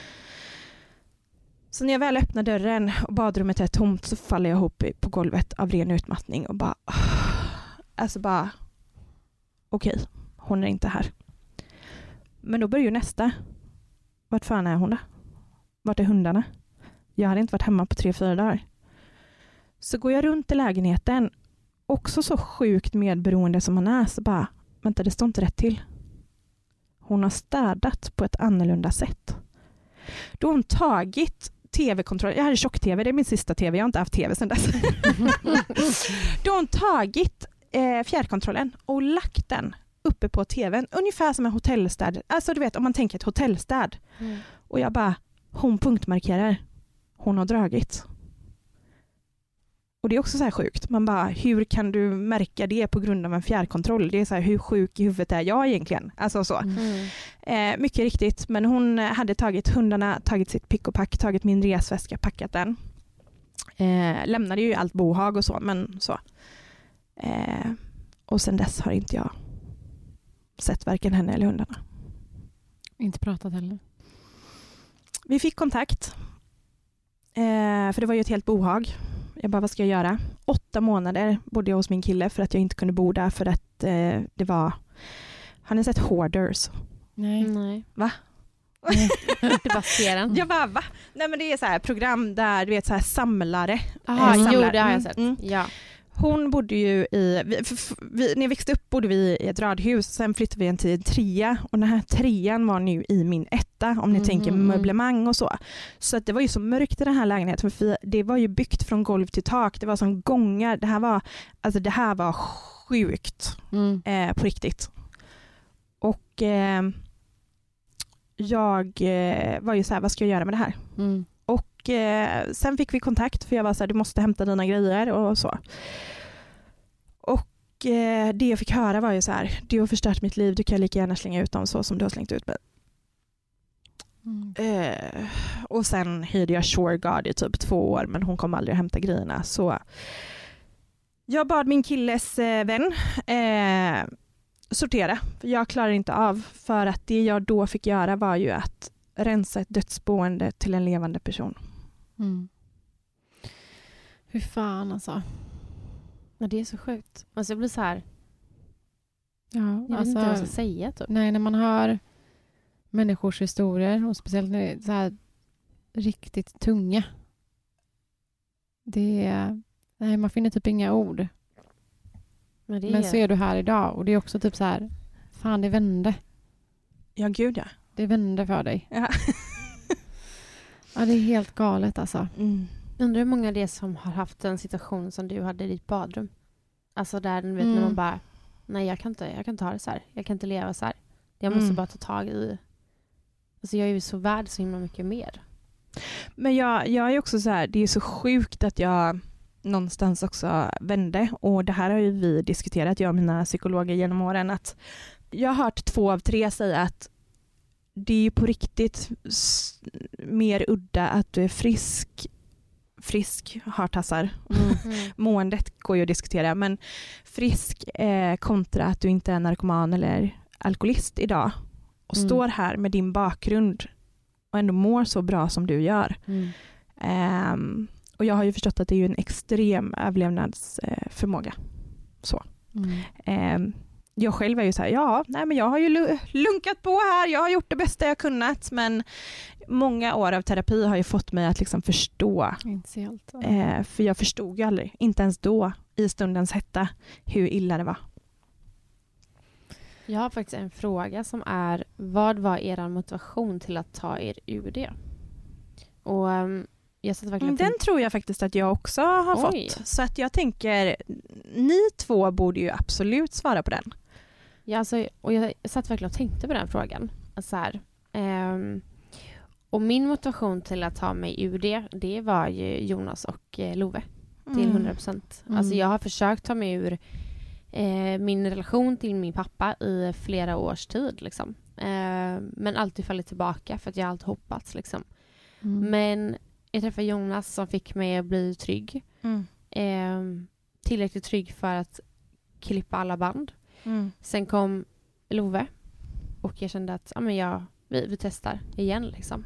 Så när jag väl öppnar dörren och badrummet är tomt, så faller jag ihop på golvet av ren utmattning och bara okej, hon är inte här. Men då börjar ju nästa. Vart fan är hon då? Vart är hundarna? Jag hade inte varit hemma på 3-4 dagar. Så går jag runt i lägenheten, också så sjukt medberoende som hon är, så bara, vänta, det står inte rätt till. Hon har städat på ett annorlunda sätt. Då har hon tagit tv-kontroll. Jag hade tjock-tv, det är min sista tv. Jag har inte haft tv sedan dess. Då har hon tagit fjärrkontrollen och lagt den uppe på tvn. Ungefär som en hotellstäd. Alltså du vet, om man tänker ett hotellstäd. Och jag bara, hon punktmarkerar. Hon har dragit. Och det är också så här sjukt. Man bara, hur kan du märka det på grund av en fjärrkontroll? Det är så här, hur sjuk i huvudet är jag egentligen? Alltså så. Mycket riktigt. Men hon hade tagit hundarna, tagit sitt pick och pack, tagit min resväska, packat den. Lämnade ju allt bohag och så, men så. Och sen dess har inte jag sett varken henne eller hundarna. Inte pratat heller. Vi fick kontakt. För det var ju ett helt bohag. Jag bara, vad ska jag göra? 8 månader bodde jag hos min kille för att jag inte kunde bo där, för att det var... Han har sett Hoarders. Nej. Va? Det var serien. Jag bara, va? Nej, men det är så här program där, du vet, så här samlare. Jo, det har jag sett. Ja. Hon bodde ju när jag växte upp bodde vi i ett radhus, sen flyttade vi till en 3, och den här 3:an var nu i min etta, om ni tänker möblemang och så. Så att det var ju så mörkt i den här lägenheten, för det var ju byggt från golv till tak, det var som gångar, det här var sjukt på riktigt. Och jag var ju så här, vad ska jag göra med det här? Och sen fick vi kontakt, för jag var så här, du måste hämta dina grejer och så. Och det jag fick höra var ju så här, du har förstört mitt liv, du kan lika gärna slänga ut dem så som du har slängt ut mig. Och sen hyrde jag SureGuard i typ 2 år, men hon kom aldrig att hämta grejerna. Så jag bad min killes vän sortera, för jag klarar inte av, för att det jag då fick göra var ju att rensa ett dödsboende till en levande person. Hur fan alltså. Ja, det är så sjukt. Alltså jag blir så här. Ja, jag vet inte vad jag ska säga typ. Nej, när man hör människors historier, och speciellt när det är så här riktigt tunga. Nej, man finner typ inga ord. Men så är du här idag, och det är också typ så här, fan, det vände. Ja, gud ja. Det vände för dig. Ja. Ja, det är helt galet alltså. Undrar hur många det är som har haft en situation som du hade i ditt badrum. Alltså där, du vet, när man bara, nej, jag kan inte ha det så här. Jag kan inte leva så här. Jag måste bara ta tag i. Alltså jag är ju så värd så himla mycket mer. Men jag är också så här, det är så sjukt att jag någonstans också vände, och det här har ju vi diskuterat, jag och mina psykologer genom åren, att jag har hört 2 av 3 säga att det är på riktigt mer udda att du är frisk har tassar. Måendet går ju att diskutera, men frisk kontra att du inte är narkoman eller alkoholist idag och står här med din bakgrund och ändå mår så bra som du gör. Och jag har ju förstått att det är ju en extrem överlevnadsförmåga. Så. Jag själv är ju så här, men jag har ju lunkat på här, jag har gjort det bästa jag kunnat, men många år av terapi har ju fått mig att liksom förstå. Inte helt. För jag förstod ju aldrig, inte ens då, i stundens hetta, hur illa det var. Jag har faktiskt en fråga som är, vad var er motivation till att ta er ur det? Och jag satt verkligen den tror jag faktiskt att jag också har fått. Så att jag tänker, ni två borde ju absolut svara på den. Ja, alltså, och jag satt verkligen och tänkte på den frågan. Så här, och min motivation till att ta mig ur det var ju Jonas och Love. Till 100%. Alltså jag har försökt ta mig ur min relation till min pappa i flera års tid. Liksom. Men alltid fallit tillbaka för att jag alltid hoppats. Liksom. Men jag träffade Jonas som fick mig att bli trygg. Tillräckligt trygg för att klippa alla band. Sen kom Love och jag kände att vi testar igen. Liksom.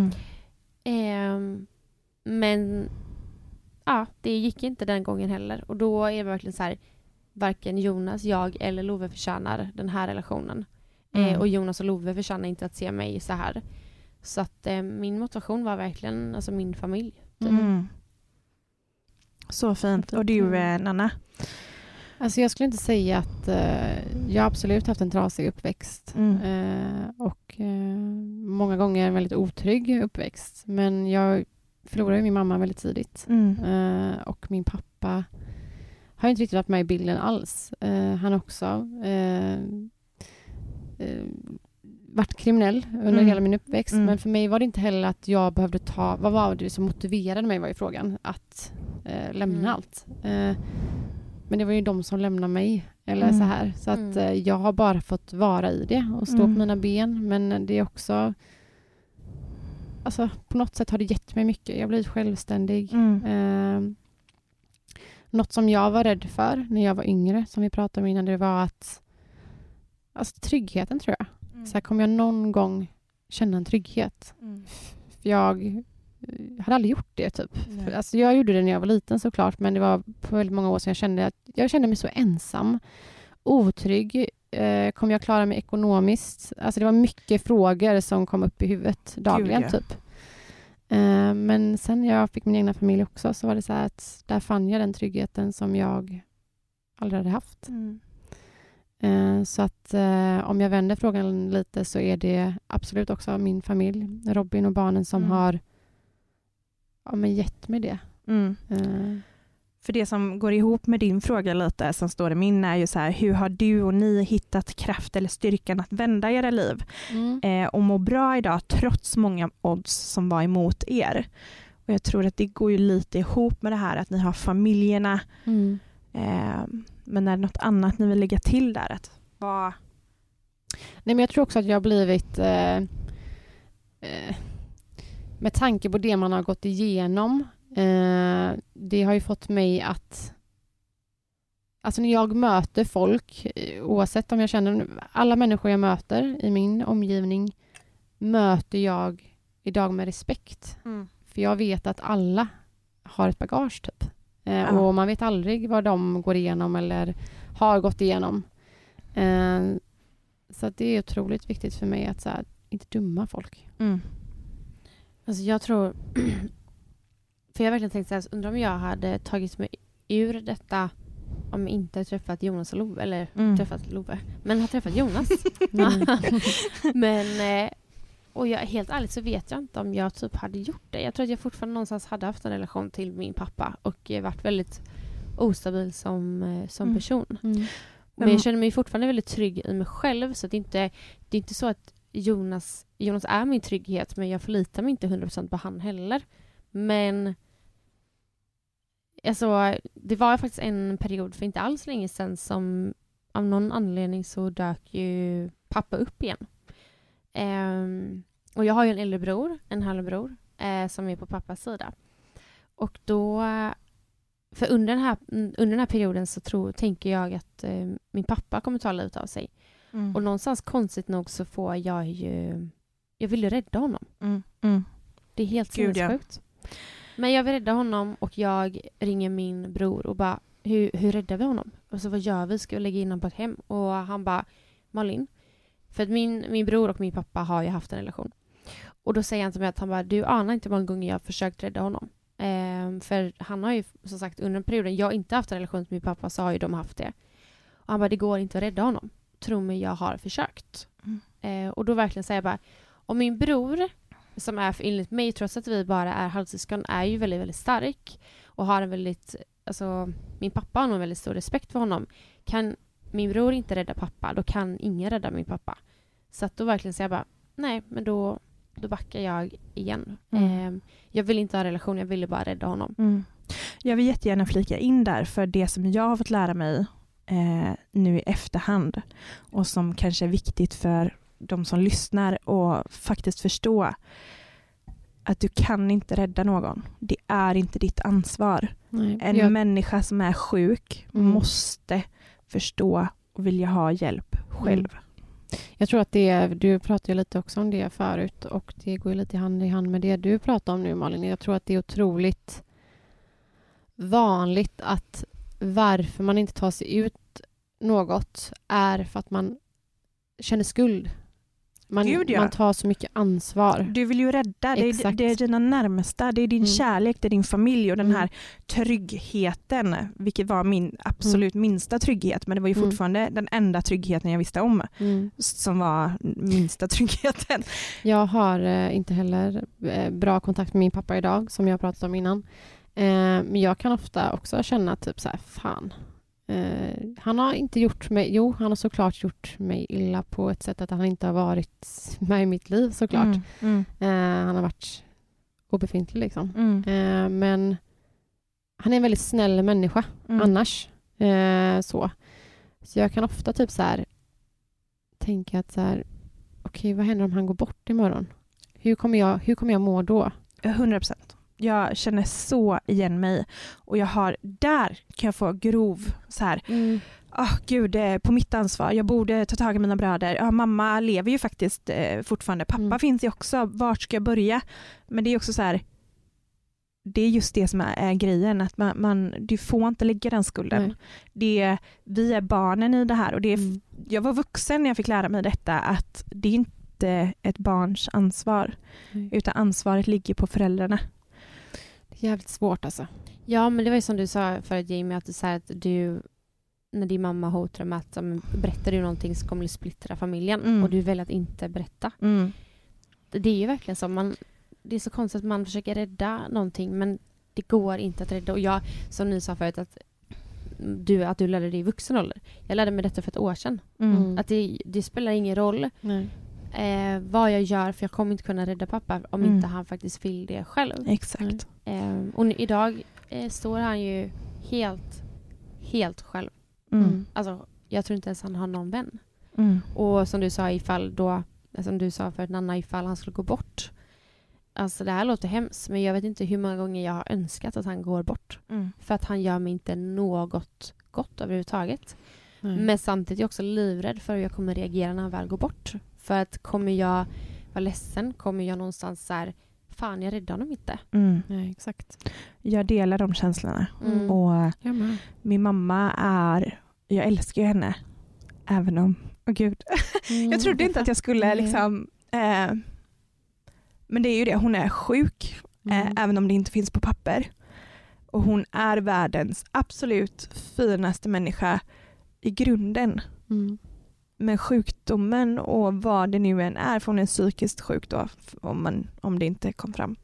Men det gick inte den gången heller. Och då är det verkligen så här, varken Jonas, jag eller Love förtjänar den här relationen. Och Jonas och Love förtjänar inte att se mig så här. Så att min motivation var verkligen alltså min familj. Typ. Så fint. Och du, Nanna? Alltså jag skulle inte säga att jag absolut haft en trasig uppväxt. Och många gånger en väldigt otrygg uppväxt. Men jag förlorade min mamma väldigt tidigt. Och min pappa har inte riktigt varit med i bilden alls. Han också varit kriminell under hela min uppväxt. Men för mig var det inte heller att jag behövde vad var det som motiverade mig var i frågan att lämna allt. Men det var ju de som lämnade mig. Eller så här. Så att jag har bara fått vara i det och stå på mina ben. Men det är också alltså på något sätt har det gett mig mycket. Jag har blivit självständig. Något som jag var rädd för när jag var yngre, som vi pratade om innan, det var att alltså tryggheten tror jag. Så här, kommer jag någon gång känna en trygghet? För jag hade aldrig gjort det typ. Alltså, jag gjorde det när jag var liten såklart, men det var på väldigt många år sedan jag kände mig så ensam, otrygg. Kommer jag klara mig ekonomiskt? Alltså det var mycket frågor som kom upp i huvudet dagligen typ. Men sen jag fick min egna familj också så var det så här att där fann jag den tryggheten som jag aldrig hade haft. Så att om jag vänder frågan lite så är det absolut också min familj, Robin och barnen som har gett mig det. För det som går ihop med din fråga lite som står i min är ju så här, hur har du och ni hittat kraft eller styrkan att vända era liv och må bra idag trots många odds som var emot er? Och jag tror att det går ju lite ihop med det här att ni har familjerna. Men är det något annat ni vill lägga till där? Att vad... Nej, men jag tror också att jag har blivit med tanke på det man har gått igenom det har ju fått mig att alltså när jag möter folk, oavsett om jag känner alla människor jag möter i min omgivning möter jag idag med respekt. För jag att alla har ett bagage typ. Och man vet aldrig vad de går igenom eller har gått igenom. Så att det är otroligt viktigt för mig att så här, inte dumma folk. Alltså jag tror för jag har verkligen tänkt så här, undrar om jag hade tagit mig ur detta om jag inte träffat Jonas och Love eller träffat Love, men har träffat Jonas. Men och jag helt ärligt så vet jag inte om jag typ hade gjort det. Jag tror att jag fortfarande någonstans hade haft en relation till min pappa och varit väldigt ostabil som person. Men jag känner mig fortfarande väldigt trygg i mig själv så att det är inte så att Jonas är min trygghet, men jag förlitar mig inte 100% på han heller. Men alltså, det var faktiskt en period för inte alls länge sedan som av någon anledning så dök ju pappa upp igen. Och jag har ju en äldre bror, en halvbror, som är på pappas sida. Och då, för under den här perioden så tänker jag att min pappa kommer ta livet av sig. Och någonstans konstigt nog så får jag vill ju rädda honom. Det är helt sinnessjukt. Men jag vill rädda honom och jag ringer min bror och bara, hur räddar vi honom? Och så vad gör vi? Ska vi lägga in honom på ett hem? Och han bara, Malin. För att min bror och min pappa har ju haft en relation. Och då säger han till mig att han bara, du anar inte hur många gånger jag har försökt rädda honom. För han har ju som sagt under den perioden jag inte haft en relation med min pappa så har ju de haft det. Och han bara, det går inte att rädda honom. Tro mig, jag har försökt. Och då verkligen säger jag bara, om min bror som är enligt mig, trots att vi bara är halvsyskon, är ju väldigt, väldigt stark och har en väldigt, alltså min pappa har nog väldigt stor respekt för honom. Kan min bror inte rädda pappa, då kan ingen rädda min pappa. Så att då verkligen säger jag bara, nej, men då backar jag igen. Jag vill inte ha relation, jag ville bara rädda honom. Jag vill jättegärna flika in där, för det som jag har fått lära mig nu i efterhand och som kanske är viktigt för de som lyssnar och faktiskt förstå att du kan inte rädda någon. Det är inte ditt ansvar. En människa som är sjuk måste förstå och vilja ha hjälp själv. Jag tror att du pratade lite också om det förut och det går lite hand i hand med det du pratar om nu, Malin. Jag tror att det är otroligt vanligt att varför man inte tar sig ut något är för att man känner skuld. Man tar så mycket ansvar. Du vill ju rädda. Det är dina närmaste. Det är din kärlek, det är din familj och den här tryggheten. Vilket var min absolut minsta trygghet. Men det var ju fortfarande den enda tryggheten jag visste om. Som var minsta tryggheten. Jag har inte heller bra kontakt med min pappa idag. Som jag pratat om innan. Men jag kan ofta också känna typ så här, fan. Han har inte gjort mig, han har såklart gjort mig illa på ett sätt att han inte har varit med i mitt liv såklart. Han har varit obefintlig liksom. Men han är en väldigt snäll människa annars. Så jag kan ofta typ så här tänka att så här, okej, vad händer om han går bort imorgon? Hur kommer jag må då? 100%. Jag känner så igen mig. Och där kan jag få grov så här. Gud, det är på mitt ansvar. Jag borde ta tag i mina bröder. Mamma lever ju faktiskt fortfarande. Pappa finns ju också. Vart ska jag börja? Men det är också så här. Det är just det som är grejen. Att du får inte lägga den skulden. Vi är barnen i det här. Och jag var vuxen när jag fick lära mig detta. Att det är inte ett barns ansvar. Utan ansvaret ligger på föräldrarna. Jävligt svårt alltså. Ja, men det var ju som du sa förut, Jamie, att du sa att när din mamma hotar med att berättar du någonting så kommer du splittra familjen och du väljer att inte berätta. Det är ju verkligen så. Det är så konstigt att man försöker rädda någonting, men det går inte att rädda. Och jag, som ni sa förut, att du lärde dig i vuxen ålder. Jag lärde mig detta för ett år sedan. Att det spelar ingen roll vad jag gör, för jag kommer inte kunna rädda pappa om inte han faktiskt vill det själv. Exakt. Och idag står han ju helt själv. Alltså, jag tror inte ens han har någon vän. Och som du sa som du sa för Nanna, ifall han skulle gå bort. Alltså det här låter hemskt, men jag vet inte hur många gånger jag har önskat att han går bort. För att han gör mig inte något gott överhuvudtaget. Men samtidigt är jag också livrädd för hur jag kommer reagera när han väl går bort. För att kommer jag vara ledsen, kommer jag någonstans så här, fan, jag räddar honom inte. Nej, exakt. Jag delar de känslorna. Och min mamma jag älskar ju henne. Även om, gud. Jag trodde inte att jag skulle liksom... men det är ju det, hon är sjuk. Även om det inte finns på papper. Och hon är världens absolut finaste människa i grunden. Men sjukdomen och vad det nu än är, för hon är psykiskt sjuk då, om det inte kom fram.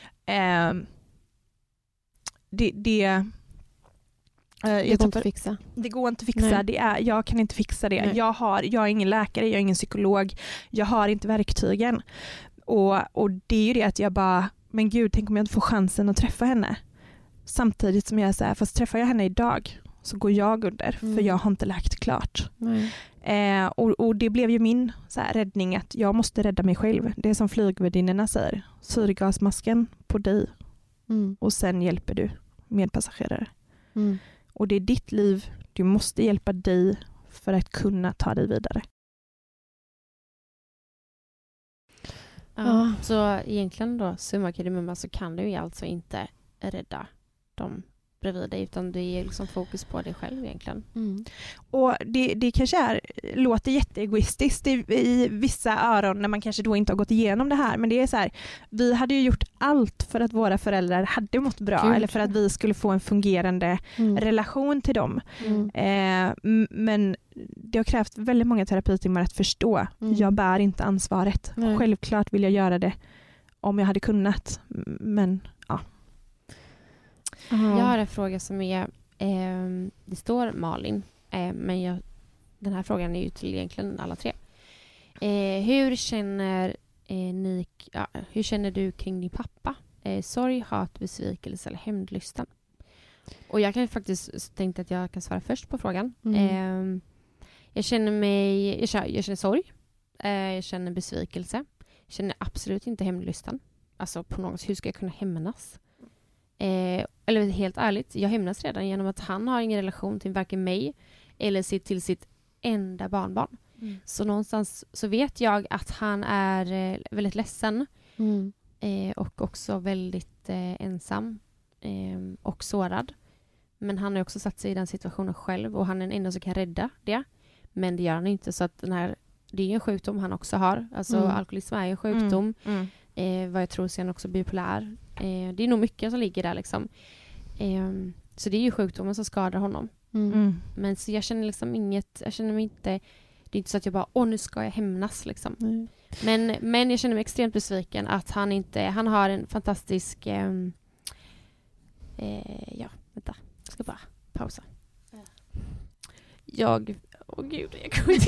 Det går inte att fixa. Det går inte att fixa. Jag kan inte fixa det. Jag är ingen läkare, jag är ingen psykolog. Jag har inte verktygen. Och det är ju det att jag bara, men gud, tänk om jag inte får chansen att träffa henne. Samtidigt som jag säger, fast träffar jag henne idag så går jag under, för jag har inte läkt klart. Och det blev ju min så här räddning, att jag måste rädda mig själv. Det är som flygvärdinnorna säger, syrgasmasken på dig och sen hjälper du medpassagerare. Och det är ditt liv, du måste hjälpa dig för att kunna ta dig vidare. Så egentligen då, summa kardemumma, så kan du ju alltså inte rädda dem bredvid dig, utan du är liksom fokus på dig själv egentligen. Och det kanske låter jätteegoistiskt i vissa öron när man kanske då inte har gått igenom det här, men det är så här, vi hade ju gjort allt för att våra föräldrar hade mått bra, eller för att vi skulle få en fungerande relation till dem. Men det har krävt väldigt många terapitimmar att förstå, jag bär inte ansvaret. Självklart vill jag göra det om jag hade kunnat, men ja. Jag har en fråga som är, det står Malin, men den här frågan är ju till egentligen alla tre. Hur känner du kring din pappa? Sorg, hat, besvikelse eller hämndlystan? Och jag kan faktiskt tänka att jag kan svara först på frågan. Jag känner sorg. Jag känner besvikelse. Jag känner absolut inte hämndlystan. Alltså på något sätt, hur ska jag kunna hämnas? Eller helt ärligt, jag hämnas redan genom att han har ingen relation till varken mig eller till sitt enda barnbarn. Så någonstans så vet jag att han är väldigt ledsen och också väldigt ensam och sårad. Men han har också satt sig i den situationen själv, och han är den enda som kan rädda det. Men det gör han inte, så att det är en sjukdom han också har. Alltså alkoholism är en sjukdom. Vad jag tror sen också bipolär. Det är nog mycket som ligger där liksom. Så det är ju sjukdomen som skadar honom. Men så jag känner liksom jag känner mig inte, det är inte så att jag bara, nu ska jag hämnas liksom. Men jag känner mig extremt besviken att han har en fantastisk vänta, jag ska bara pausa. Jag kommer inte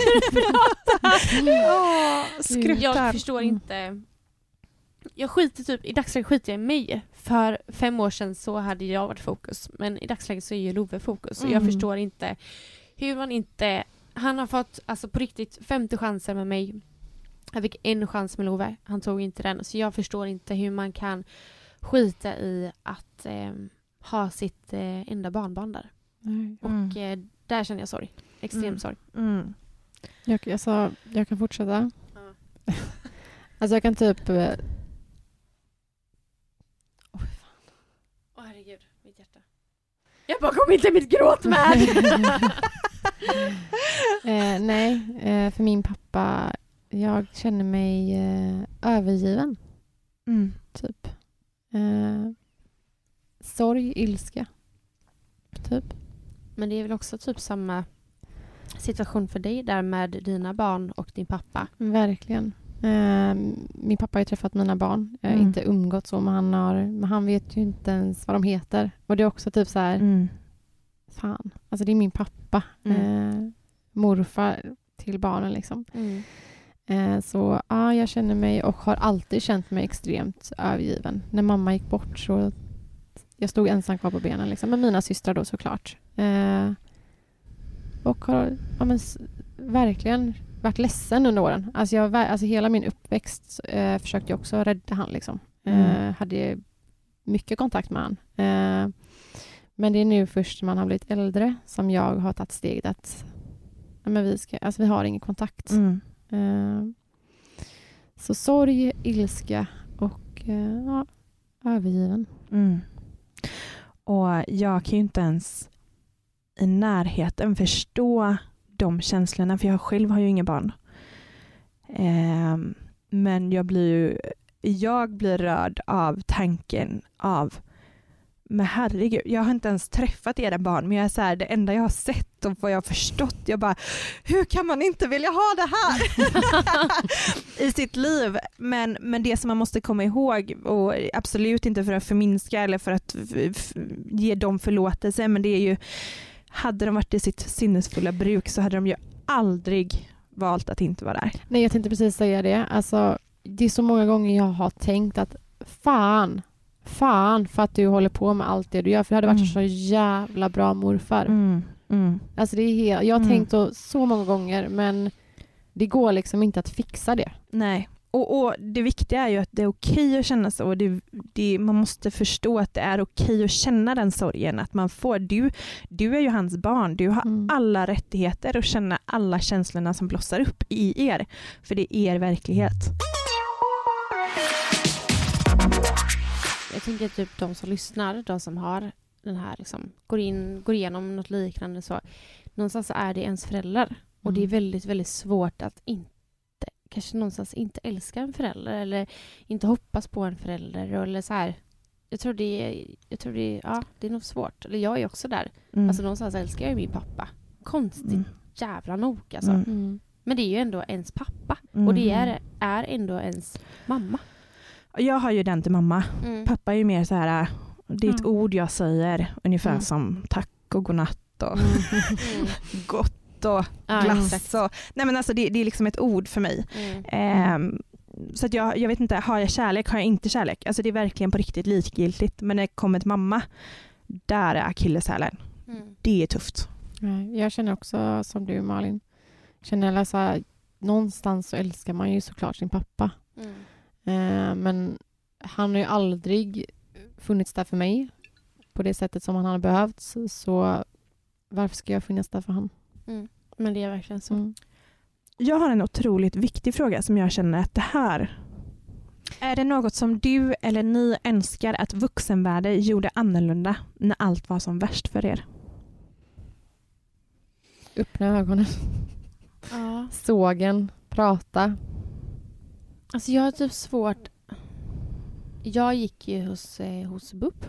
prata. Jag förstår inte. I dagsläget skiter jag i mig. För 5 år sedan så hade jag varit fokus. Men i dagsläget så är ju Love fokus. Och jag förstår inte hur man inte... Han har fått alltså på riktigt 50 chanser med mig. Jag fick 1 chans med Love. Han tog inte den. Så jag förstår inte hur man kan skita i att ha sitt enda barnbarn där. Och där känner jag sorg. Extrem sorg. Jag kan fortsätta. Alltså jag kan typ... Herregud, mitt hjärta. Jag bara kom inte mitt gråt med. För min pappa, jag känner mig övergiven. Typ. Sorg, ilska. Typ. Men det är väl också typ samma situation för dig där med dina barn och din pappa? Verkligen. Min pappa har ju träffat mina barn. Inte umgått så, men han vet ju inte ens vad de heter. Och det är också typ så här, fan. Alltså det är min pappa. Morfar till barnen liksom. Så jag känner mig och har alltid känt mig extremt övergiven. När mamma gick bort så jag stod ensam kvar på benen liksom, med mina systrar då såklart. Och har verkligen varit ledsen under åren. Alltså hela min uppväxt försökte jag också rädda han liksom. Hade mycket kontakt med han. Men det är nu först när man har blivit äldre som jag har tagit steget att vi har ingen kontakt. Så sorg, ilska och övergiven. Och jag kan ju inte ens i närheten förstå de känslorna, för jag själv har ju inga barn. Men jag blir rörd av tanken av, men herregud, jag har inte ens träffat era barn, men jag är så här, det enda jag har sett och vad jag har förstått, jag bara, hur kan man inte vilja ha det här i sitt liv? Men det som man måste komma ihåg, och absolut inte för att förminska eller för att ge dem förlåtelse, men det är ju, hade de varit i sitt sinnesfulla bruk så hade de ju aldrig valt att inte vara där. Nej, jag tänkte precis säga det. Alltså, det är så många gånger jag har tänkt att fan för att du håller på med allt det du gör, för det hade varit så jävla bra morfar. Alltså det är jag har tänkt så många gånger, men det går liksom inte att fixa det. Nej. Och det viktiga är ju att det är okej att känna så. Man måste förstå att det är okej att känna den sorgen. Att man får, du är ju hans barn. Du har alla rättigheter att känna alla känslorna som blossar upp i er. För det är er verklighet. jag tänker typ de som lyssnar, de som har den här liksom, går igenom något liknande så någonstans är det ens föräldrar och det är väldigt, väldigt svårt att kanske någonstans inte älska en förälder eller inte hoppas på en förälder eller så här. Jag tror det är nog svårt. Eller jag är också där. Alltså någonstans älskar jag ju min pappa. Konstigt jävla nog alltså. Men det är ju ändå ens pappa och det är ändå ens mamma. Jag har ju den till mamma. Pappa är ju mer så här, det är ett ord jag säger ungefär som tack och godnatt och gott och glass. Och, nej men alltså det är liksom ett ord för mig. Så att jag vet inte, har jag kärlek, har jag inte kärlek? Alltså det är verkligen på riktigt likgiltigt. Men när det kommer till mamma, där är akilleshälen. Det är tufft. Jag känner också som du, Malin. Känner så här, någonstans så älskar man ju såklart sin pappa. Men han har ju aldrig funnits där för mig på det sättet som han hade behövt. Så varför ska jag finnas där för han? Men det är verkligen så. Jag har en otroligt viktig fråga som jag känner att det här. Är det något som du eller ni önskar att vuxenvärlden gjorde annorlunda när allt var som värst för er? Öppna ögonen. Ja. Sågen. Prata. Alltså jag har typ svårt. Jag gick ju hos BUP.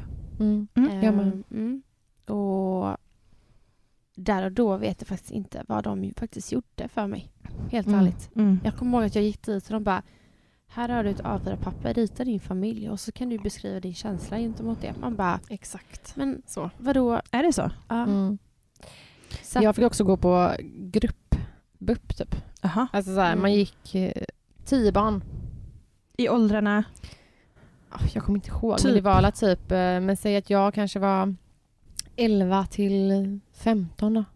Och där och då vet jag faktiskt inte vad de faktiskt gjorde för mig. Helt ärligt. Jag kommer ihåg att jag gick dit och de bara, här har du ett A4-papper, rita din familj och så kan du beskriva din känsla gentemot det. Man bara, exakt. Men så. Vadå? Är det så? Ja. Så jag fick också gå på BUP typ. Alltså så här, man gick 10 barn. I åldrarna? Jag kommer inte ihåg. Typ. Men det var alla typ, men säg att jag kanske var 11 till 15 då.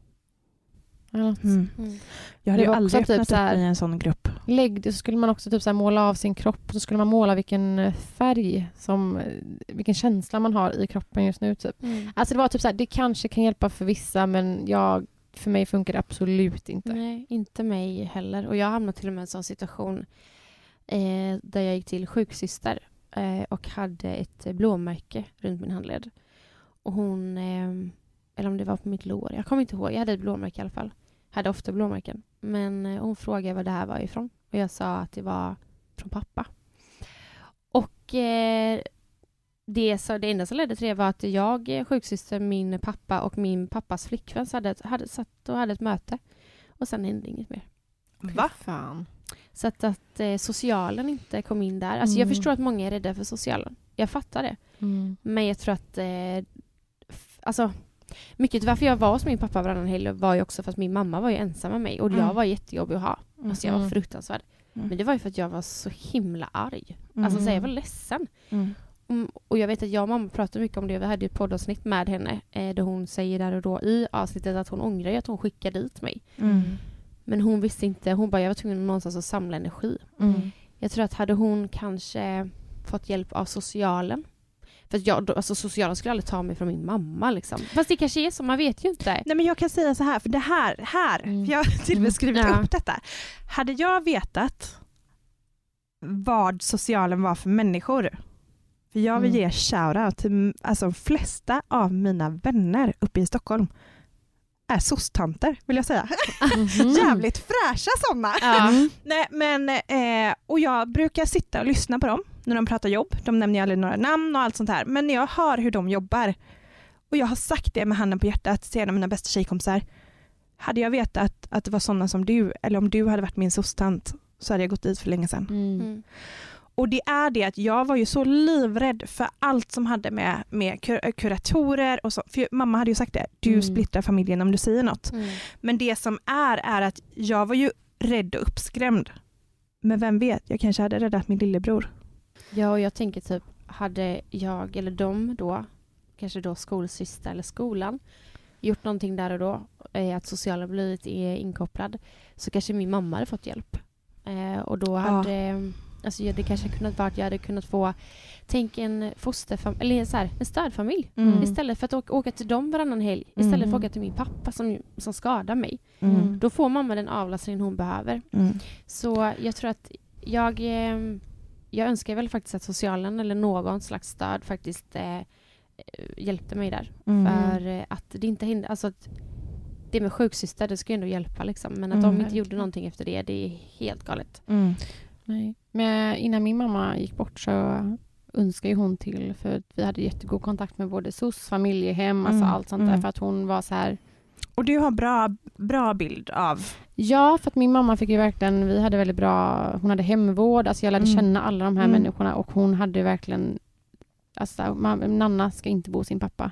Jag hade ju aldrig typ öppnat upp i en sån grupp. Så skulle man också typ så här måla av sin kropp och så skulle man måla vilken färg vilken känsla man har i kroppen just nu typ. Alltså det var typ så här, det kanske kan hjälpa för vissa men för mig funkar det absolut inte. Nej, inte mig heller. Och jag hamnade till och med i en sån situation där jag gick till sjuksyster och hade ett blåmärke runt min handled. Och hon, eller om det var på mitt lår, jag kommer inte ihåg, jag hade ett blåmärke i alla fall. Hade ofta blåmärken. Men hon frågade vad det här var ifrån. Och jag sa att det var från pappa. Och det enda som ledde till det var att jag, sjuksyster, min pappa och min pappas flickvän hade satt och hade ett möte. Och sen hände inget mer. Va? Fan. Så att socialen inte kom in där. Alltså jag förstår att många är rädda för socialen. Jag fattar det. Men jag tror att alltså mycket varför jag var hos min pappa varannan helg var ju också för att min mamma var ju ensam med mig och jag var jättejobbig att ha. Alltså jag var fruktansvärd. Men det var ju för att jag var så himla arg. Alltså så jag var ledsen. Och jag vet att jag och mamma pratade mycket om det. Vi hade ett poddavsnitt med henne där hon säger där och då i avsnittet att hon ångrar att hon skickade dit mig. Men hon visste inte, hon bara jag var tvungen någonstans att samla energi. Jag tror att hade hon kanske fått hjälp av socialen. För alltså socialen skulle aldrig ta mig från min mamma liksom. Fast det kanske är så, man vet ju inte. Nej men jag kan säga så här, för det här för jag har till och med skrivit upp detta. Hade jag vetat vad socialen var för människor. För jag vill ge shoutout till alltså de flesta av mina vänner uppe i Stockholm. Är sostanter vill jag säga. Jävligt fräscha sådana. Nej, men, och jag brukar sitta och lyssna på dem när de pratar jobb. De nämner ju aldrig några namn och allt sånt här. Men när jag hör hur de jobbar och jag har sagt det med handen på hjärtat till en av mina bästa tjejkompisar. Hade jag vetat att det var sådana som du eller om du hade varit min sostant så hade jag gått dit för länge sedan. Och det är det att jag var ju så livrädd för allt som hade med kuratorer och så. För mamma hade ju sagt det, du splittrar familjen om du säger något. Men det som är att jag var ju rädd och uppskrämd. Men vem vet, jag kanske hade räddat min lillebror. Ja, och jag tänker typ, hade jag eller de då, kanske då skolsyster eller skolan, gjort någonting där och då, att socialen blivit inkopplad, så kanske min mamma hade fått hjälp. Och då hade... Alltså det kanske kunnat vara att jag hade kunnat få en fosterfamilj eller så här, en stödfamilj istället för att åka till dem varannan helg istället för att åka till min pappa som skadar mig. Då får mamma den avlastning hon behöver. Så jag tror att jag önskar väl faktiskt att socialen eller någon slags stöd faktiskt hjälpte mig där. För att det inte hindrar, alltså att det med sjuksyster, det ska ju ändå hjälpa liksom. Men att de inte gjorde någonting efter det är helt galet. Nej. Men innan min mamma gick bort så önskade ju hon till, för att vi hade jättegod kontakt med både SOS, familjehem, alltså allt sånt där, för att hon var så här. Och du har bra bild av? Ja, för att min mamma fick ju verkligen, vi hade väldigt bra, hon hade hemvård, alltså jag lärde känna alla de här människorna, och hon hade verkligen, alltså Nanna ska inte bo sin pappa.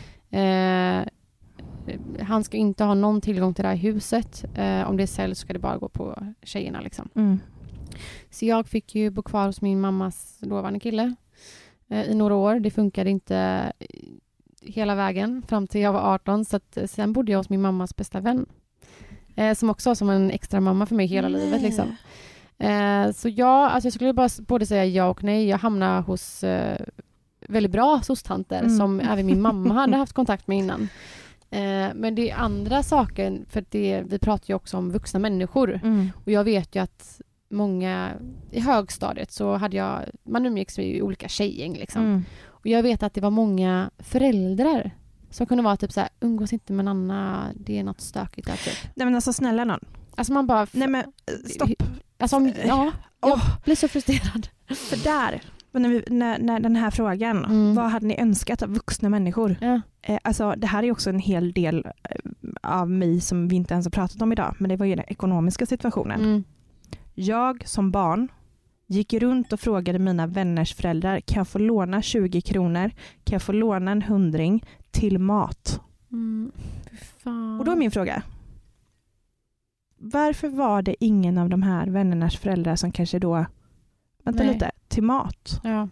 Han ska inte ha någon tillgång till det här huset. Om det säljs ska det bara gå på tjejerna liksom. Så jag fick ju bo kvar hos min mammas dåvarande kille i några år. Det funkade inte hela vägen fram till jag var 18. Så att, sen bodde jag hos min mammas bästa vän. Som också var som en extra mamma för mig hela livet. Liksom. Så jag skulle bara både säga ja och nej. Jag hamnade hos väldigt bra sostanter som även min mamma hade haft kontakt med innan. Men det är andra saker, för vi pratar ju också om vuxna människor. Och jag vet ju att många i högstadiet så hade man umgicks med olika tjejgäng liksom. Och jag vet att det var många föräldrar som kunde vara typ så här: umgås inte med Anna, det är något stökigt där typ. Nej men alltså snälla någon. Alltså man bara nej men stopp. Alltså jag blir så frustrerad. För där när den här frågan, vad hade ni önskat av vuxna människor? Ja. Alltså det här är också en hel del av mig som vi inte ens har pratat om idag, men det var ju den ekonomiska situationen. Jag som barn gick runt och frågade mina vänners föräldrar, kan jag få låna 20 kronor? Kan jag få låna en 100 till mat? Fan. Och då är min fråga, varför var det ingen av de här vännernas föräldrar som kanske då, lite, till mat? Ja.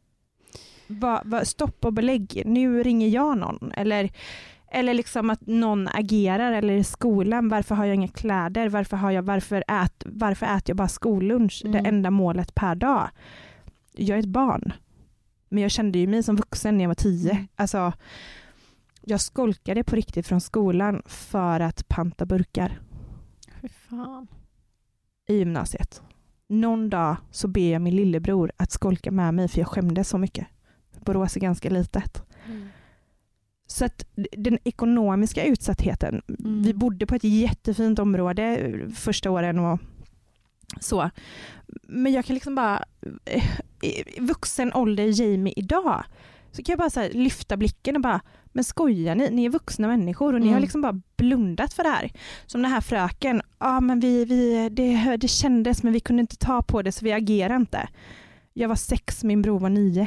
Stopp och belägg, nu ringer jag någon. Eller liksom att någon agerar, eller i skolan, varför har jag inga kläder? Varför äter jag bara skollunch? Det enda målet per dag. Jag är ett barn. Men jag kände ju mig som vuxen när jag var 10. Alltså, jag skolkade på riktigt från skolan för att panta burkar. Fy fan. I gymnasiet. Någon dag så ber jag min lillebror att skolka med mig, för jag skämdes så mycket. Borås är ganska litet. Så att den ekonomiska utsattheten, vi bodde på ett jättefint område första åren och så. Men jag kan liksom bara, i vuxen ålder Jamie idag, så kan jag bara så här lyfta blicken och bara, men skojar ni? Ni är vuxna människor och ni har liksom bara blundat för det här. Som den här fröken, men det kändes, men vi kunde inte ta på det, så vi agerade inte. Jag var 6, min bror var 9.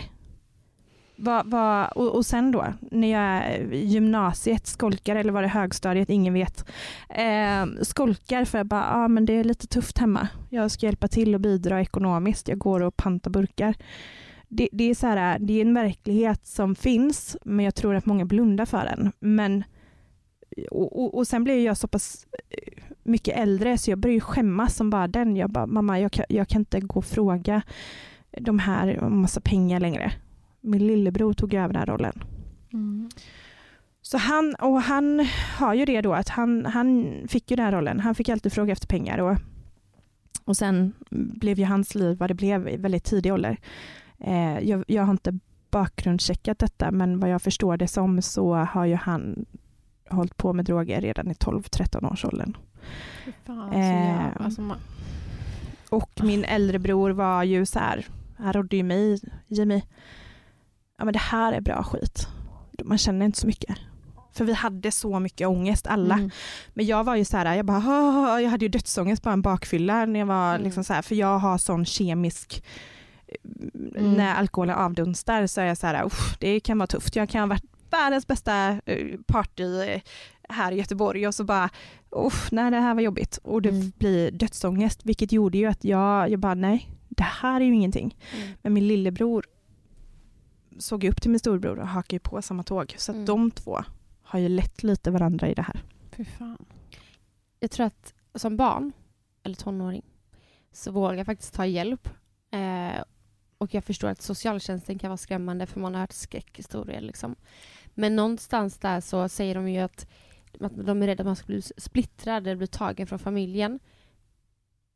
Och sen då, när jag gymnasiet skolkar, eller var det högstadiet, ingen vet. Skolkar för att bara, men det är lite tufft hemma. Jag ska hjälpa till och bidra ekonomiskt. Jag går och pantar burkar. Det är så här, det är en verklighet som finns, men jag tror att många blundar för den. Men och sen blev jag så pass mycket äldre, så jag började skämmas som bara den. Jag bara, mamma, jag kan inte gå och fråga de här om massa pengar längre. Min lillebror tog över den här rollen. Så han har ju det då, att han fick ju den här rollen. Han fick alltid fråga efter pengar. Och sen blev ju hans liv vad det blev i väldigt tidig ålder. Jag har inte bakgrundscheckat detta, men vad jag förstår det som, så har ju han hållit på med droger redan i 12-13 års åldern. Och min äldre bror var ju så här, han rådde ju mig, Jamie, men det här är bra skit. Man känner inte så mycket. För vi hade så mycket ångest alla. Men jag var ju så här, jag hade ju dödsångest, bara en bakfylla när jag var liksom så här, för jag har sån kemisk, när alkoholen avdunstar så är jag så här, det kan vara tufft. Jag kan ha varit världens bästa party här i Göteborg, och så bara, nej, det här var jobbigt. Och det blir dödsångest, vilket gjorde ju att jag bara, nej, det här är ju ingenting. Men min lillebror såg upp till min storbror och hakade på samma tåg. Så att de två har ju lett lite varandra i det här. Fy fan. Jag tror att som barn eller tonåring så vågar jag faktiskt ta hjälp. Och jag förstår att socialtjänsten kan vara skrämmande, för man har hört skräckhistorier liksom. Men någonstans där så säger de ju att de är rädda att man ska bli splittrad eller bli tagen från familjen.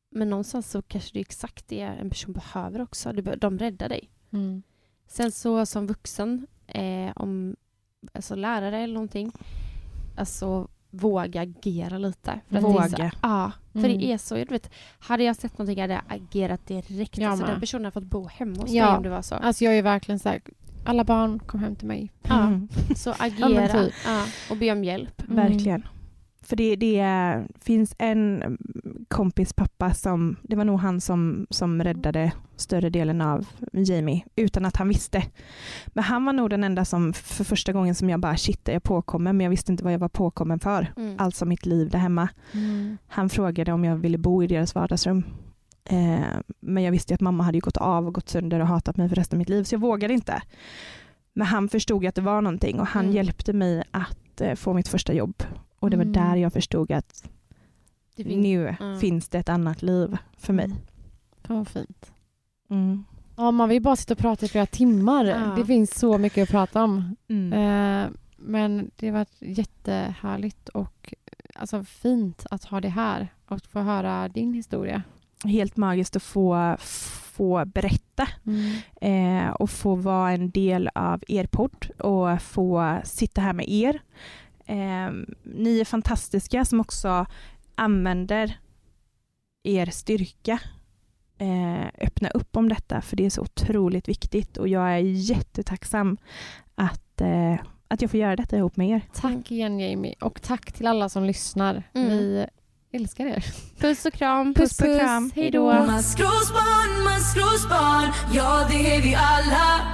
Men någonstans så kanske det är exakt det en person behöver också. De räddar dig. Sen så som vuxen, om alltså lärare eller någonting, alltså våga agera lite. För Våga. För det är så, jag vet, hade jag sett någonting hade jag agerat direkt. Alltså den personen har fått bo hemma hos mig om det var så. Alltså jag är verkligen så här, alla barn kom hem till mig. Så agera och be om hjälp. Verkligen. För det finns en kompis pappa som, det var nog han som räddade större delen av Jamie utan att han visste. Men han var nog den enda som för första gången som jag bara shit, jag påkommen, men jag visste inte vad jag var påkommen för. Alltså mitt liv där hemma. Han frågade om jag ville bo i deras vardagsrum. Men jag visste att mamma hade gått av och gått sönder och hatat mig för resten av mitt liv, så jag vågade inte. Men han förstod att det var någonting och han hjälpte mig att få mitt första jobb. Och det var där jag förstod att nu finns det ett annat liv för mig. Vad fint. Ja, man vill bara sitta och prata i flera timmar. Det finns så mycket att prata om. Men det har varit jättehärligt och alltså fint att ha det här och få höra din historia. Helt magiskt att få berätta och få vara en del av er podd och få sitta här med er. Ni är fantastiska som också använder er styrka, öppna upp om detta, för det är så otroligt viktigt och jag är jättetacksam att jag får göra detta ihop med er. Tack igen Jamie och tack till alla som lyssnar. Vi älskar er. Puss och kram. Puss och kram. Hej då. Maskrosbarn, ja det är vi alla.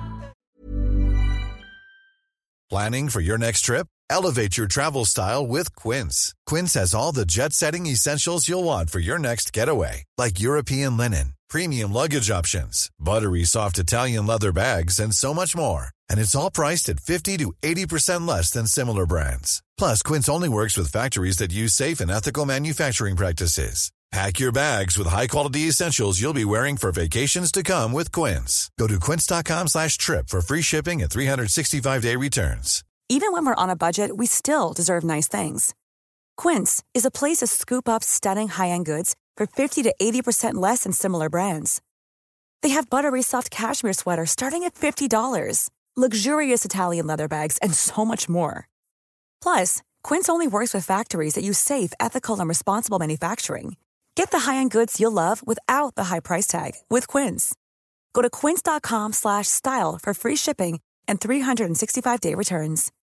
Planning for your next trip? Elevate your travel style with Quince. Quince has all the jet-setting essentials you'll want for your next getaway, like European linen, premium luggage options, buttery soft Italian leather bags, and so much more. And it's all priced at 50 to 80% less than similar brands. Plus, Quince only works with factories that use safe and ethical manufacturing practices. Pack your bags with high-quality essentials you'll be wearing for vacations to come with Quince. Go to quince.com/trip for free shipping and 365-day returns. Even when we're on a budget, we still deserve nice things. Quince is a place to scoop up stunning high-end goods for 50 to 80% less than similar brands. They have buttery soft cashmere sweaters starting at $50, luxurious Italian leather bags, and so much more. Plus, Quince only works with factories that use safe, ethical, and responsible manufacturing. Get the high-end goods you'll love without the high price tag with Quince. Go to quince.com/style for free shipping and 365-day returns.